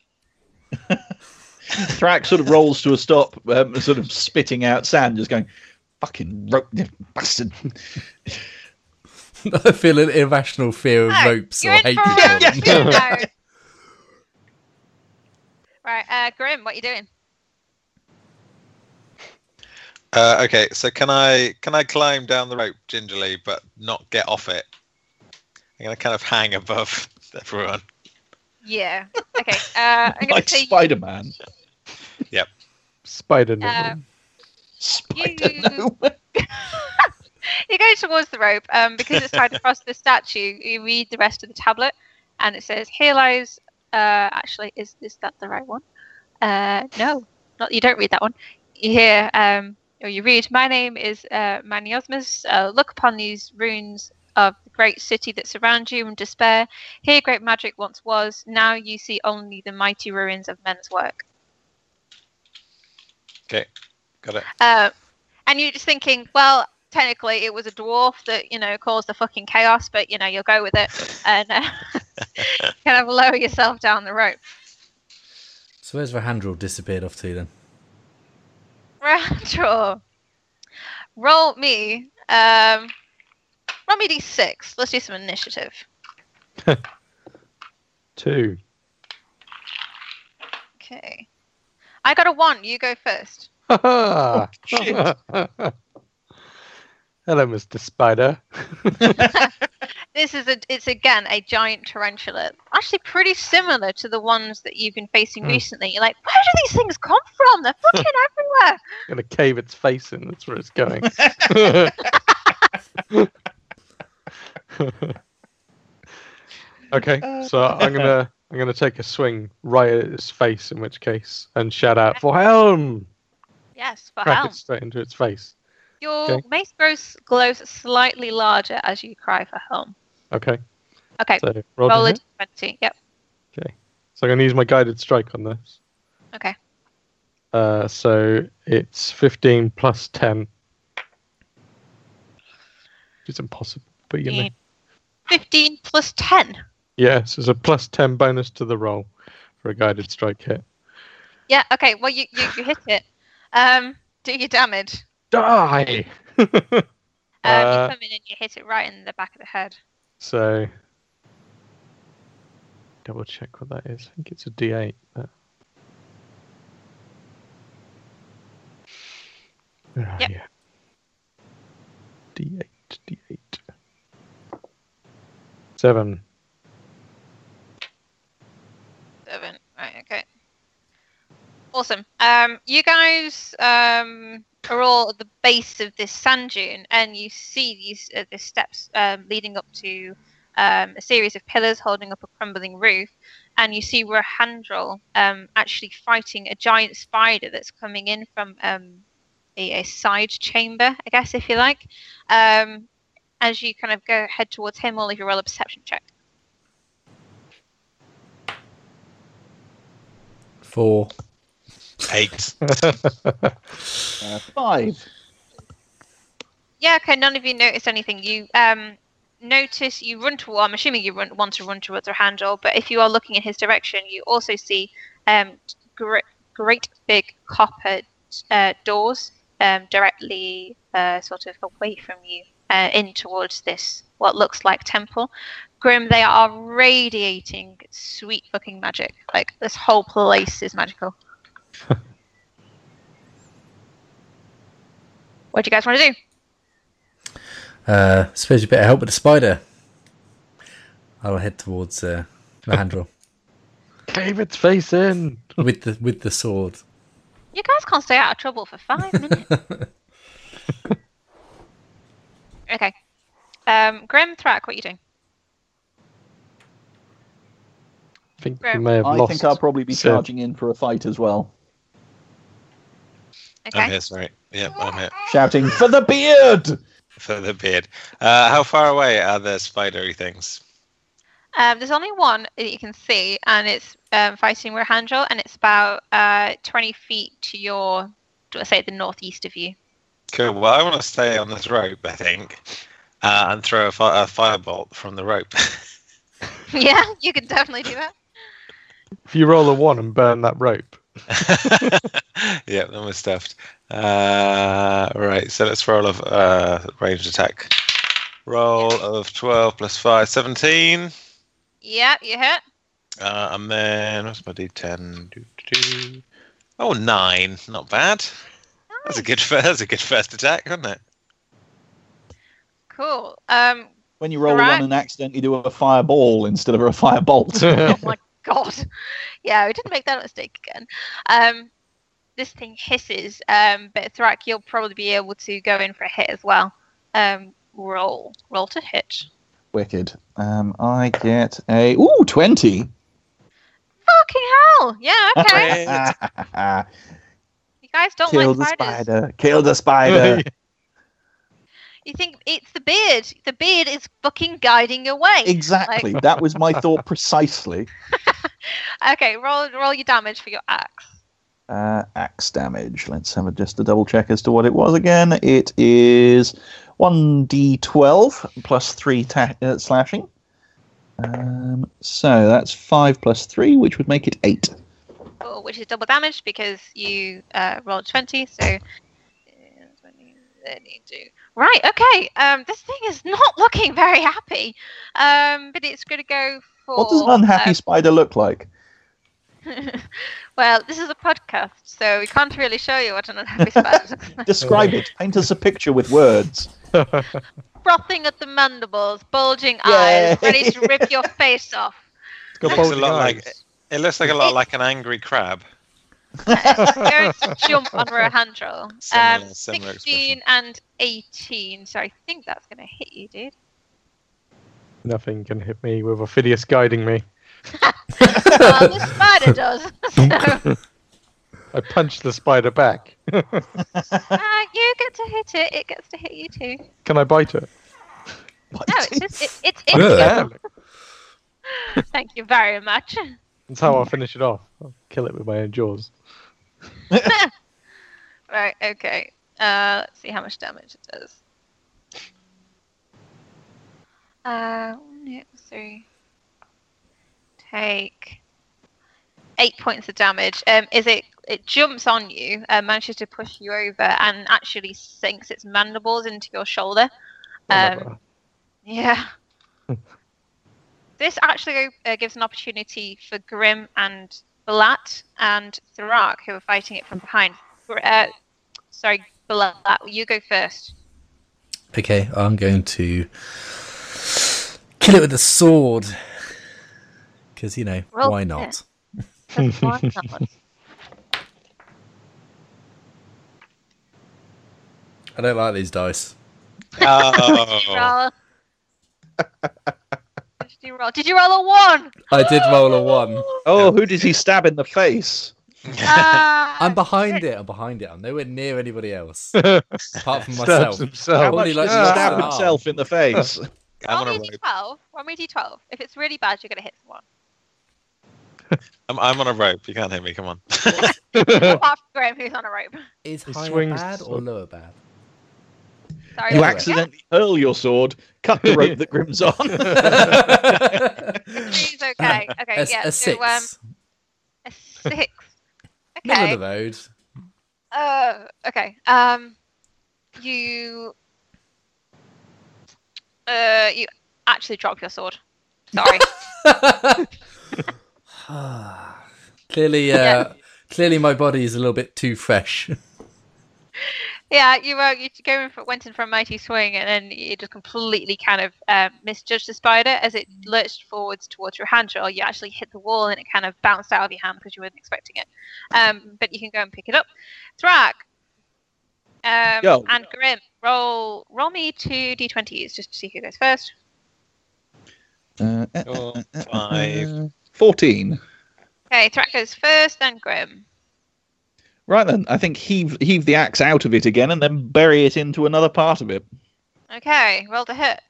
Thrak sort of rolls to a stop, sort of spitting out sand, just going, "Fucking rope, you bastard." I feel an irrational fear of ropes or hatred for them. Right, Grim, what are you doing? Okay, so can I climb down the rope gingerly but not get off it? I'm gonna kind of hang above everyone. Yeah. Okay. I'm gonna Like say Spider-Man. Yep. Spider-Man. Spider-Man. You go towards the rope, because it's tied across the statue. You read the rest of the tablet, and it says, "Here lies." Actually, is that the right one? No, not. You don't read that one. You hear, or you read, "My name is Maniosmus. Look upon these ruins of the great city that surround you in despair. Here, great magic once was. Now you see only the mighty ruins of men's work." Okay, got it. And you're just thinking, well, technically it was a dwarf that, caused the fucking chaos, but, you'll go with it and kind of lower yourself down the rope. So where's Rahandrel disappeared off to then? Rahandrel. Roll me d6. Let's do some initiative. 2. Okay. I got a 1. You go first. Oh, shit. Hello, Mr. Spider. It's again a giant tarantula. Actually pretty similar to the ones that you've been facing recently. You're like, where do these things come from? They're fucking everywhere. Gonna cave its face in. That's where it's going. Okay, so I'm gonna take a swing right at its face, in which case, and shout out for helm. Yes, for Crack helm. it straight into its face. Your Okay. mace glows slightly larger as you cry for helm. Okay. Okay, So roll roll to a hit. 20. Yep. Okay. So I'm gonna use my guided strike on this. Okay. So it's 15 plus 10. It's impossible, but you know. 15 plus 10. Yes, it's a plus 10 bonus to the roll for a guided strike hit. Yeah. Okay. Well, you hit it. Do your damage. Die! You come in and you hit it right in the back of the head. So, double check what that is. I think it's a D8. But... Yep. Yeah. D8. 7. 7. Right. Okay. Awesome. You guys are all at the base of this sand dune, and you see these steps leading up to a series of pillars holding up a crumbling roof. and you see Rahandrel actually fighting a giant spider that's coming in from a side chamber, I guess, if you like. As you kind of head towards him, all of you roll a perception check. 4. 8. 5. Yeah, okay, none of you notice anything. You notice, you run toward, I'm assuming you want to run towards Rahandrel, but if you are looking in his direction, you also see great big copper doors directly sort of away from you in towards this, what looks like temple. Grim, they are radiating sweet fucking magic. Like, this whole place is magical. What do you guys want to do? Suppose you better help with the spider. I'll head towards Rahandrel Cave its face in. with the sword. You guys can't stay out of trouble for 5 minutes. Okay. Grim, Thrak, what are you doing? I think Right. we may have I lost. think I'll probably be Sid. charging in for a fight as well. I'm Okay. here, sorry. Yep, I'm here. Shouting, for the beard! For the beard. How far away are the spidery things? There's only one that you can see, and it's fighting Rahandrel, and it's about 20 feet to your, let's say, the northeast of you. Cool. Well, I want to stay on this rope, I think, and throw a firebolt from the rope. Yeah, you can definitely do that. If you roll a 1 and burn that rope. Yeah, then we're stuffed. Right, so let's roll a ranged attack. Roll of 12 plus 5, 17. Yeah, you hit. And then, what's my d10? Oh, 9. Not bad. That's a good first attack, wasn't it? Cool. When you roll Right. one and accidentally do a fireball instead of a firebolt. Oh my god. Yeah, we didn't make that mistake again. This thing hisses, but Thrak, you'll probably be able to go in for a hit as well. Roll to hit. Wicked. I get a 20. Fucking hell! Yeah, okay. You guys don't Kill like the spiders. spider. Kill the spider. You think it's the beard. The beard is fucking guiding your way. Exactly. That was my thought precisely. Okay, roll your damage for your axe. Axe damage. Let's have just a double check as to what it was again. It is 1d12 plus 3 slashing. So that's 5 plus 3, which would make it 8. Cool, which is double damage because you rolled 20, so 20, 32. Right, okay. This thing is not looking very happy. But it's going to go for... What does an unhappy spider look like? Well, this is a podcast, so we can't really show you what an unhappy spider looks like. Describe it. Paint us a picture with words. Frothing at the mandibles, bulging Yay. eyes, ready to rip your face off. It's got Looks a bulging lot eyes. like it looks like a lot like an angry crab. It's going to jump on Rahandrel. Similar 16 expression. and 18, so I think that's going to hit you, dude. Nothing can hit me with Ophidius guiding me. Well, the spider does. So, I punch the spider back. you get to hit it. It gets to hit you too. Can I bite it? No, it's just it's Yeah. you. Thank you very much. That's how I'll finish it off. I'll kill it with my own jaws. Right. Okay. Let's see how much damage it does. 1, 2, 3. Take 8 points of damage. It jumps on you, manages to push you over, and actually sinks its mandibles into your shoulder. Yeah. This actually gives an opportunity for Grim and Balat and Thrak, who are fighting it from behind. Sorry, Balat, you go first. Okay, I'm going to kill it with a sword. Because, Well, why not? Why not? I don't like these dice. Oh, Roll. Did you you roll? Did you roll a 1? I did roll a 1. Oh, who did he stab in the face? I'm behind it. I'm nowhere near anybody else. Apart from myself. How Probably much like does he lost stab an arm. himself in the face? I'm Roll on a me rope. d12. Roll me d12. If it's really bad, you're going to hit someone. I'm on a rope. You can't hit me. Come on. Apart from Graham, who's on a rope. Is He higher swings bad the or sword. lower bad? Sorry. You Anyway. accidentally hurl your sword, cut the rope that Grim's on. He's okay. Okay, yeah. A So, 6. a 6. Middle Okay. of the road. Okay. You actually drop your sword. Sorry. Clearly, Yeah. clearly my body is a little bit too fresh. Yeah, you went in for a mighty swing, and then you just completely kind of misjudged the spider as it lurched forwards towards your hand. Or you actually hit the wall, and it kind of bounced out of your hand because you weren't expecting it. But you can go and pick it up. Thrak. Go. And Grim, roll me 2 d20s just to see who goes first. 5. 14. Okay, Thrak goes first, then Grim. Right then, I think heave the axe out of it again and then bury it into another part of it. Okay, roll to hit.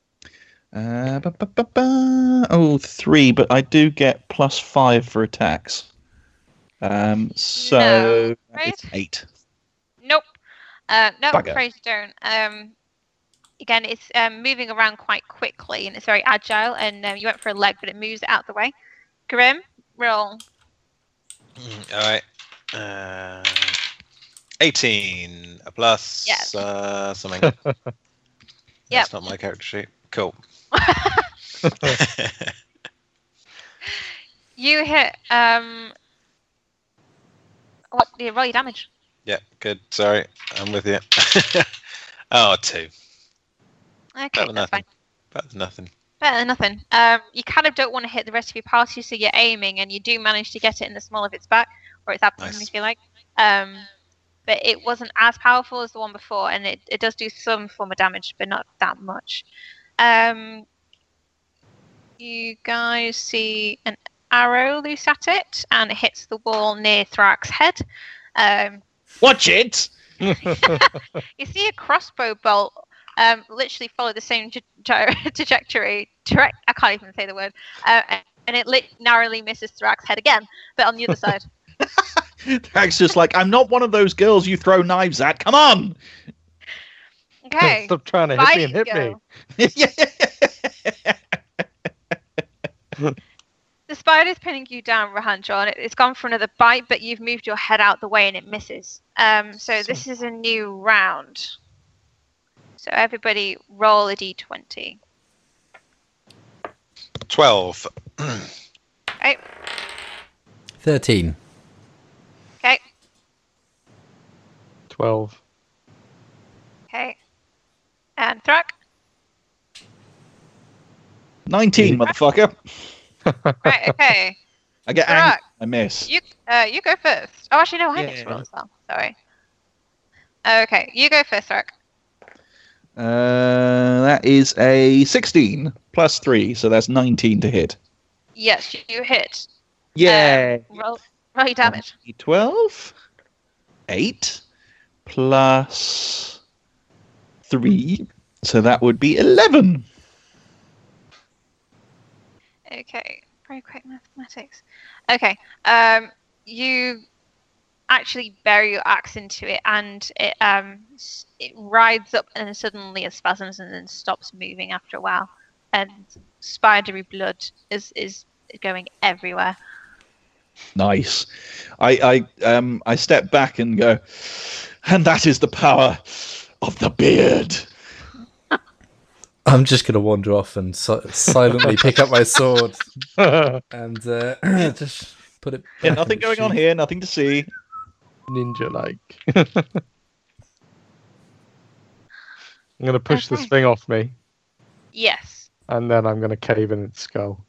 Oh, 3, but I do get +5 for attacks. So No, right? it's 8. Nope. No, Bugger. afraid you don't. Again, it's moving around quite quickly and it's very agile. And you went for a leg, but it moves out the way. Grim, roll. All right. 18 plus Yes. something. Yep. That's not my character sheet. Cool. You hit. What? You roll your damage. Yeah, good. Sorry, I'm with you. Oh, 2. Okay, Better than that's fine. nothing. Better than nothing. Better than nothing. You kind of don't want to hit the rest of your party, so you're aiming, and you do manage to get it in the small of its back, or its abdomen, Nice. if you like. But it wasn't as powerful as the one before, and it does do some form of damage, but not that much. You guys see an arrow loose at it, and it hits the wall near Thrak's head. Watch it! You see a crossbow bolt literally follow the same trajectory. I can't even say the word. And it narrowly misses Thrak's head again, but on the other side. Drag's just like, I'm not one of those girls you throw knives at. Come on! Okay. Stop trying to hit me and hit me. The spider's pinning you down, Rahanjo, and it's gone for another bite, but you've moved your head out the way and it misses. So this is a new round. So everybody roll a d20. 12. Okay. 13. Okay. 12. Okay. And Thrak. 19, motherfucker. Right. Okay. I get Thrak. angry. I miss. You go first. Oh, actually, no, I get to roll as well. Sorry. Okay, you go first, Thrak. That is a 16 plus 3, so that's 19 to hit. Yes, you hit. Yay! Roll your damage. 12? 8 plus 3, so that would be 11. Okay, very quick mathematics. Okay, you actually bury your axe into it, and it rides up, and then suddenly it spasms and then stops moving after a while, and spidery blood is going everywhere. Nice. I step back and go, and that is the power of the beard. I'm just going to wander off and silently pick up my sword and just put it. Yeah, back nothing in its going on sheath. here, nothing to see. Ninja-like. I'm going to push this thing off me, Yes. and then I'm going to cave in its skull.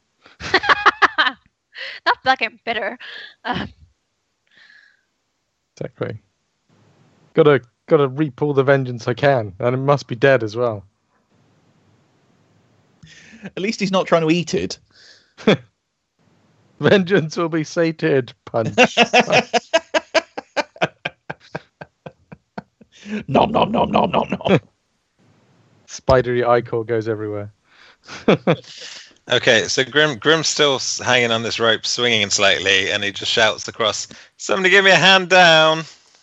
Not fucking bitter. Exactly. Gotta reap all the vengeance I can, and it must be dead as well. At least he's not trying to eat it. Vengeance will be sated. Punch. Nom nom nom nom nom nom. Spidery ichor goes everywhere. Okay, so Grim's still hanging on this rope, swinging slightly, and he just shouts across, "Somebody give me a hand down!"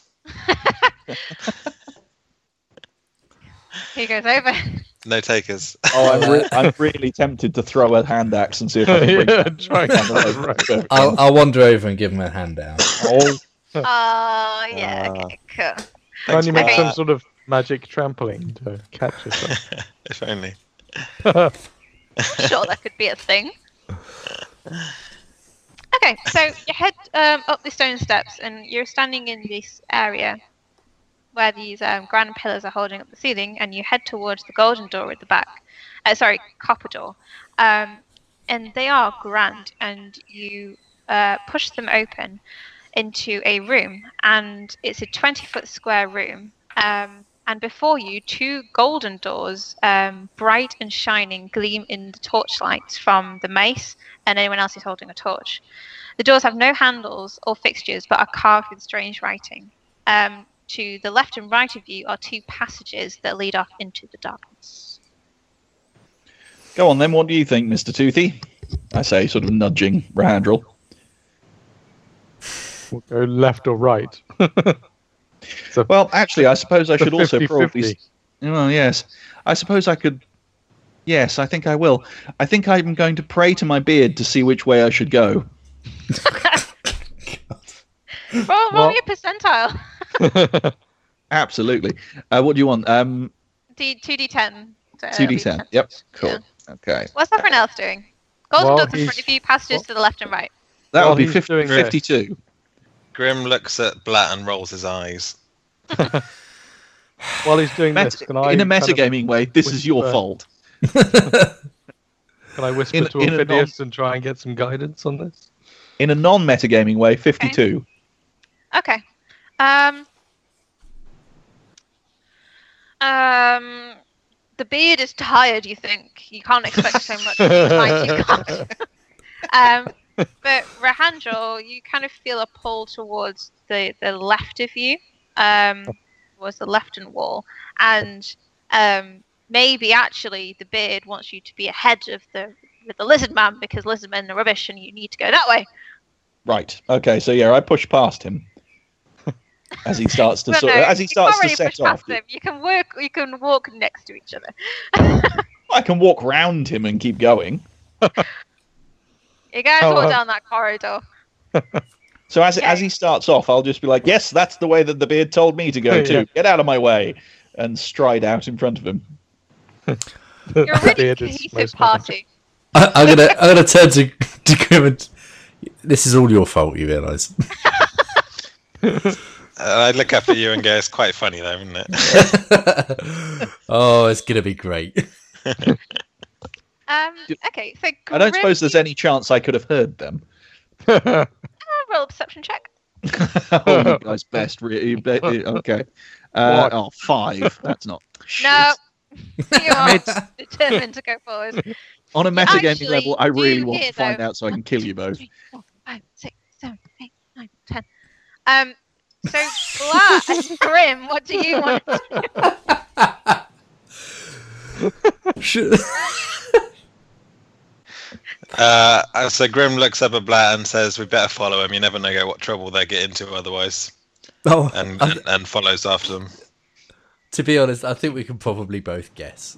He goes over. No takers. Oh, I'm really tempted to throw a hand axe and see if I can bring Yeah, that try down the rope. I'll wander over and give him a hand down. Oh, Oh, yeah, okay, cool. Can't you make Okay. some sort of magic trampoline to catch yourself? If only. Sure, that could be a thing. Okay, so you head up the stone steps, and you're standing in this area where these grand pillars are holding up the ceiling, and you head towards the golden door at the back. Copper door. And they are grand, and you push them open into a room, and it's a 20-foot square room. And before you, two golden doors, bright and shining, gleam in the torchlight from the mace, and anyone else is holding a torch. The doors have no handles or fixtures, but are carved with strange writing. To the left and right of you are two passages that lead off into the darkness. go on then. What do you think, Mr. Toothy? I say, sort of nudging Rahandrel. We'll go left or right. Well, actually, I suppose I should also 50-50. probably. Well, yes. I suppose I could. Yes, I think I will. I think I'm going to pray to my beard to see which way I should go. Roll your percentile. Absolutely. What do you want? 2d10. 2d10. Yep. Cool. Yeah. Okay. What's everyone else doing? Golden Well, doors in front of you, passages to the left and right. That While would be he's doing this. 52. Grim looks at Blatt and rolls his eyes. While he's doing this, can I in a kind of metagaming way, this is your whisper- fault. Can I whisper in- to in a Ophidius and try and get some guidance on this? In a non-metagaming way, 52. Okay. The beard is tired, you think. You can't expect so much from the mighty god. But Rahandrel, you kind of feel a pull towards the left of you, towards the left-hand wall. And maybe actually the beard wants you to be ahead of the lizard man, because lizard men are rubbish and you need to go that way. Right. Okay. So yeah, I push past him as he starts to Well, sort no, of, as he you starts can't to really set push off. past them. You can walk next to each other. I can walk round him and keep going. You guys Oh, walk down that corridor. So as Okay. he starts off, I'll just be like, "Yes, that's the way that the beard told me to go Yeah. to. Get out of my way!" and stride out in front of him. You're a really Beard is cohesive most party. I'm gonna turn to Grim and this is all your fault. You realise? I look up at you and go, "It's quite funny, though, isn't it?" Oh, it's gonna be great. Okay, so I don't suppose there's any chance I could have heard them. roll a perception check. Oh, you guys best really. Okay. What? 5. That's not. No, Shit. you are determined to go forward. On a metagaming Actually, level, I really do want hear, to find though. out so I can kill you both. 3, 4, 5, 6, 7, 8, 9, 10. So Blatt and Grim, what do you want to do? So Grim looks up at Blatt and says, "We better follow him. You never know what trouble they get into otherwise," Oh, and follows after them. to be honest, I think we can probably both guess.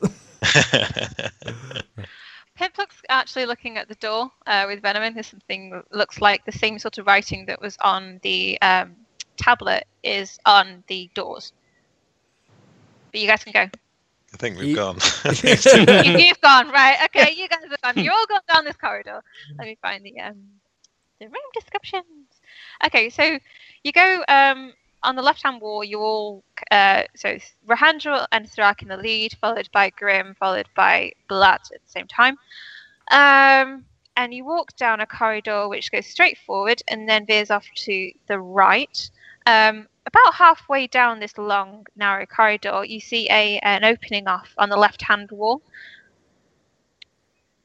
Pipluck's actually looking at the door with Venom. There's something that looks like the same sort of writing that was on the tablet is on the doors. But you guys can go. I think we've Ye- gone. You've gone, right? Okay, you guys have gone. You're all gone down this corridor. Let me find the room descriptions. Okay, so you go on the left-hand wall. You all so Rahandrel and Thrak in the lead, followed by Grim, followed by Blatt at the same time. And you walk down a corridor which goes straight forward and then veers off to the right. About halfway down this long, narrow corridor, you see an opening off on the left-hand wall.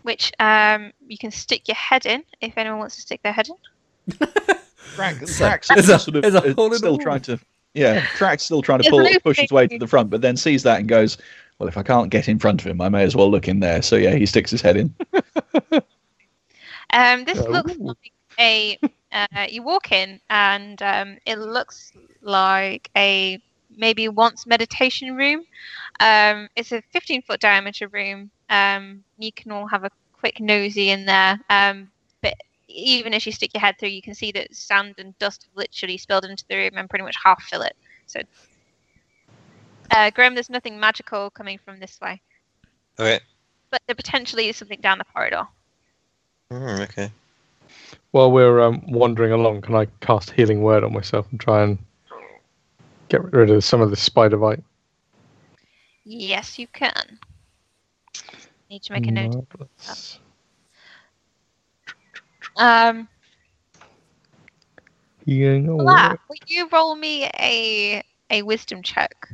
which you can stick your head in if anyone wants to stick their head in. Track's there's a sort of hole in the still wall. trying to. Yeah, Track's still trying to There's no push his way to the front, but then sees that and goes, "Well, if I can't get in front of him, I may as well look in there." So yeah, he sticks his head in. This looks like a. You walk in, and it looks like a maybe once meditation room. It's a 15-foot diameter room. You can all have a quick nosy in there. But even as you stick your head through, you can see that sand and dust have literally spilled into the room and pretty much half fill it. So, Grim, there's nothing magical coming from this way. Okay. But there potentially is something down the corridor. Okay. While we're wandering along, can I cast Healing Word on myself and try and get rid of some of the spider bite? Yes, you can. Need to make a note. Marvelous. Healing Blah, Word. will you roll me a wisdom check?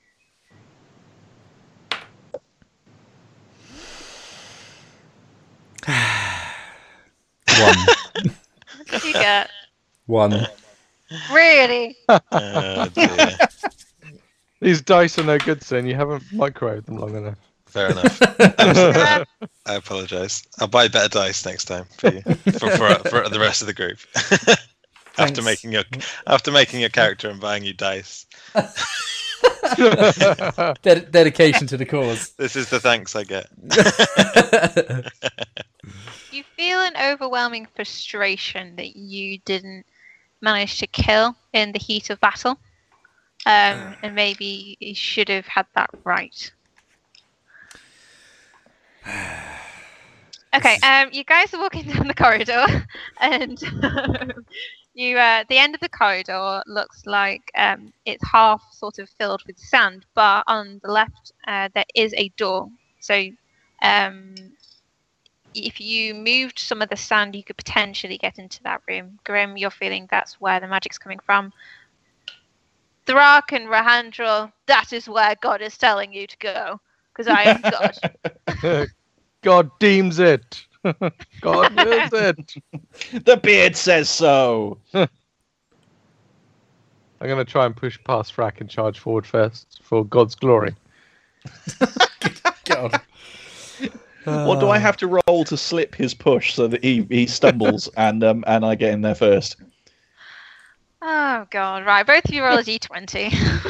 One. What did you get? 1. Really? Oh, dear. These dice are no good, son. You haven't microwaved them long enough. Fair enough. I apologise. I'll buy better dice next time for you, for the rest of the group. after Thanks. making your character and buying you dice. Dedication to the cause. This is the thanks I get. You feel an overwhelming frustration that you didn't manage to kill in the heat of battle. And maybe you should have had that right. Okay, you guys are walking down the corridor, and you the end of the corridor looks like it's half sort of filled with sand, but on the left there is a door. So if you moved some of the sand, you could potentially get into that room. Grim, you're feeling that's where the magic's coming from. Thrak and Rahandral, that is where God is telling you to go, because I am God. God deems it. God wills it. The beard says so. I'm going to try and push past Frack and charge forward first for God's glory. God. What do I have to roll to slip his push so that he stumbles and I get in there first? Oh God! Right, both of you roll a d20.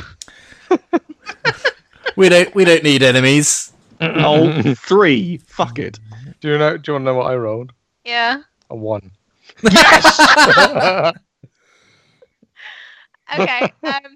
We don't need enemies. Oh, 3. Fuck it. Do you want to know what I rolled? Yeah. A 1. Yes. Okay.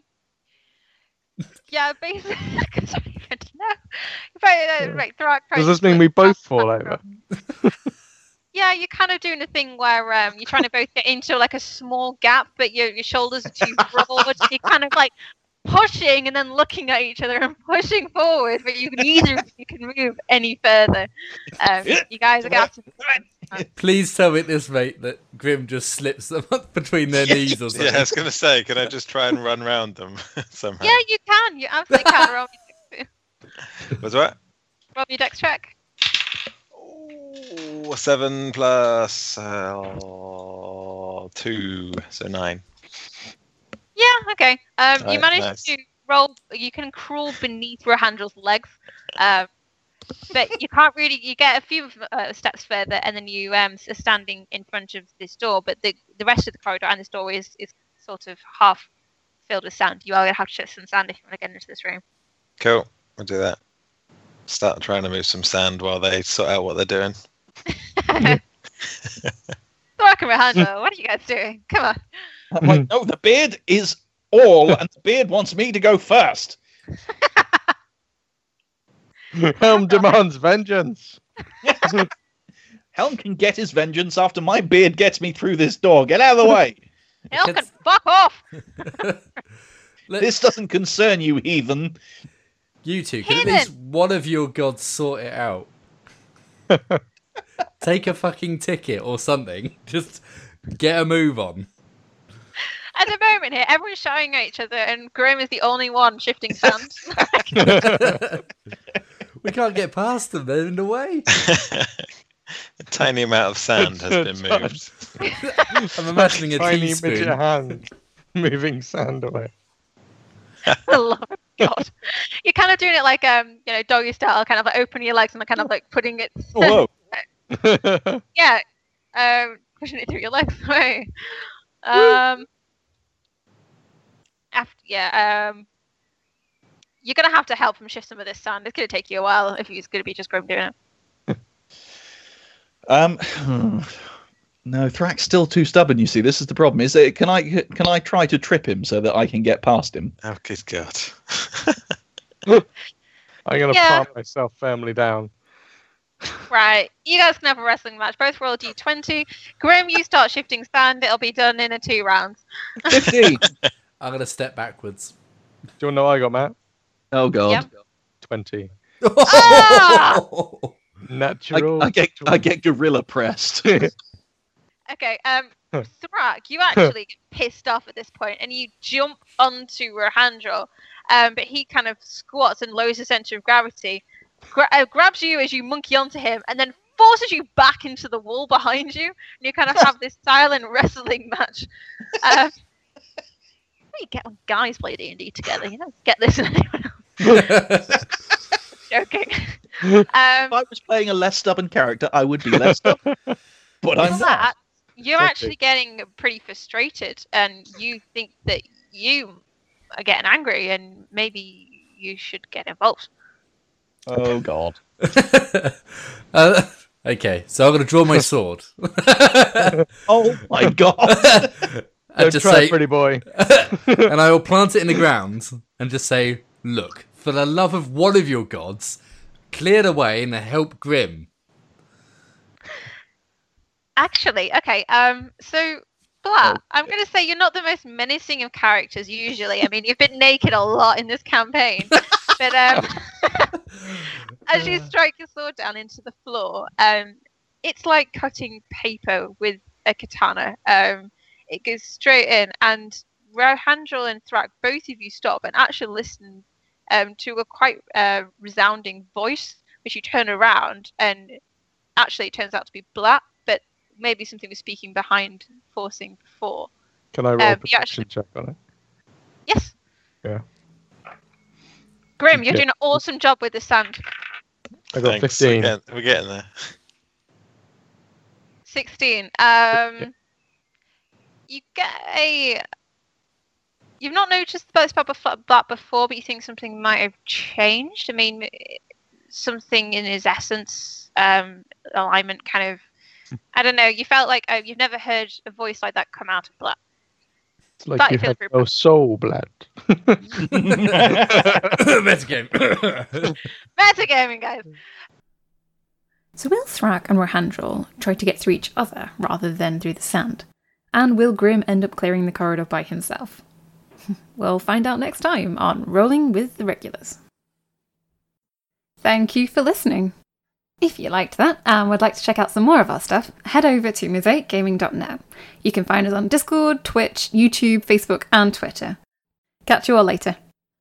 Yeah, basically, I don't even know. Right, Thrak. Does this mean we both fall over? Yeah, you're kind of doing a thing where you're trying to both get into like a small gap, but your shoulders are too broad. So you're kind of like pushing and then looking at each other and pushing forward, but neither of you can move any further. You guys are going to have to... Please tell me this, mate, that Grim just slips them up between their knees or something. Yeah, I was going to say, can I just try and run round them somehow? Yeah, you can. You absolutely can. Roll What's what? your dex check. Ooh, 7 plus 2, so 9. Yeah, okay. You Right, managed nice. to roll. You can crawl beneath Rahandral's legs, but you can't really. You get a few steps further, and then you are standing in front of this door. But the rest of the corridor and this door is sort of half filled with sand. You are going to have to shift some sand if you want to get into this room. Cool, we'll do that. Start trying to move some sand while they sort out what they're doing. Thrak and Rahandral, what are you guys doing? Come on. I'm like, no, the beard is all, and the beard wants me to go first. Helm demands vengeance. Helm can get his vengeance after my beard gets me through this door. Get out of the way. Hill can fuck off. This doesn't concern you, heathen. You two, can at least one of your gods sort it out? Take a fucking ticket or something. Just get a move on. At the moment here, everyone's shouting at each other, and Grim is the only one shifting sand. We can't get past them. They're in the way. A tiny amount of sand has been moved. I'm imagining a Tiny teaspoon. midget hand moving sand away. I love it. God. You're kind of doing it like doggy style, kind of like opening your legs and kind of like putting it. Oh, whoa. Yeah, pushing it through your legs. Right. You're gonna have to help him shift some of this sand. It's gonna take you a while if he's gonna be just Grim doing it. No, Thrak's still too stubborn. You see, this is the problem. Is that can I try to trip him so that I can get past him? Oh, good God. I'm going to palm myself firmly down. Right, you guys can have a wrestling match. Both roll D20. Grim, you start shifting sand. It'll be done in 2 rounds. 15. I'm gonna step backwards. Do you want to know what I got, Matt? Oh God. Yep. 20. Ah! Natural. I get gorilla pressed. Okay, Thrak, you actually get pissed off at this point, and you jump onto Rohandrel, but he kind of squats and lowers the center of gravity, grabs you as you monkey onto him, and then forces you back into the wall behind you, and you kind of have this silent wrestling match. You get on guys play D&D together, you don't get this in anyone else. Joking. If I was playing a less stubborn character, I would be less stubborn. But I'm not. That, you're Okay. actually getting pretty frustrated, and you think that you are getting angry, and maybe you should get involved. Oh God. Okay, so I'm gonna draw my sword. Oh my God. And Don't just try, say, pretty boy. and I will plant it in the ground and just say, "Look, for the love of one of your gods, clear the way and help Grim." Actually, okay, so Blah, I'm going to say you're not the most menacing of characters usually. I mean, you've been naked a lot in this campaign, but as you strike your sword down into the floor, it's like cutting paper with a katana. It goes straight in, and Rohandrel and Thrak, both of you stop and actually listen to a quite resounding voice, which you turn around, and actually it turns out to be Blah, but maybe something was speaking behind forcing before. Can I roll a you perception check on it? Yes. Yeah. Grim, you're Yeah. doing an awesome job with the sand. I got Thanks. 15. We're getting there. 16. You get a... You've not noticed this about Black before, but you think something might have changed. I mean, something in his essence, alignment kind of... I don't know, you felt like you've never heard a voice like that come out of Black. It's like That you feels have very no soul, blood. Metagame. Metagaming, guys! So will Thrak and Rohandrel try to get through each other rather than through the sand? And will Grim end up clearing the corridor by himself? We'll find out next time on Rolling with the Regulars. Thank you for listening. If you liked that and would like to check out some more of our stuff, head over to mosaicgaming.net. You can find us on Discord, Twitch, YouTube, Facebook and Twitter. Catch you all later.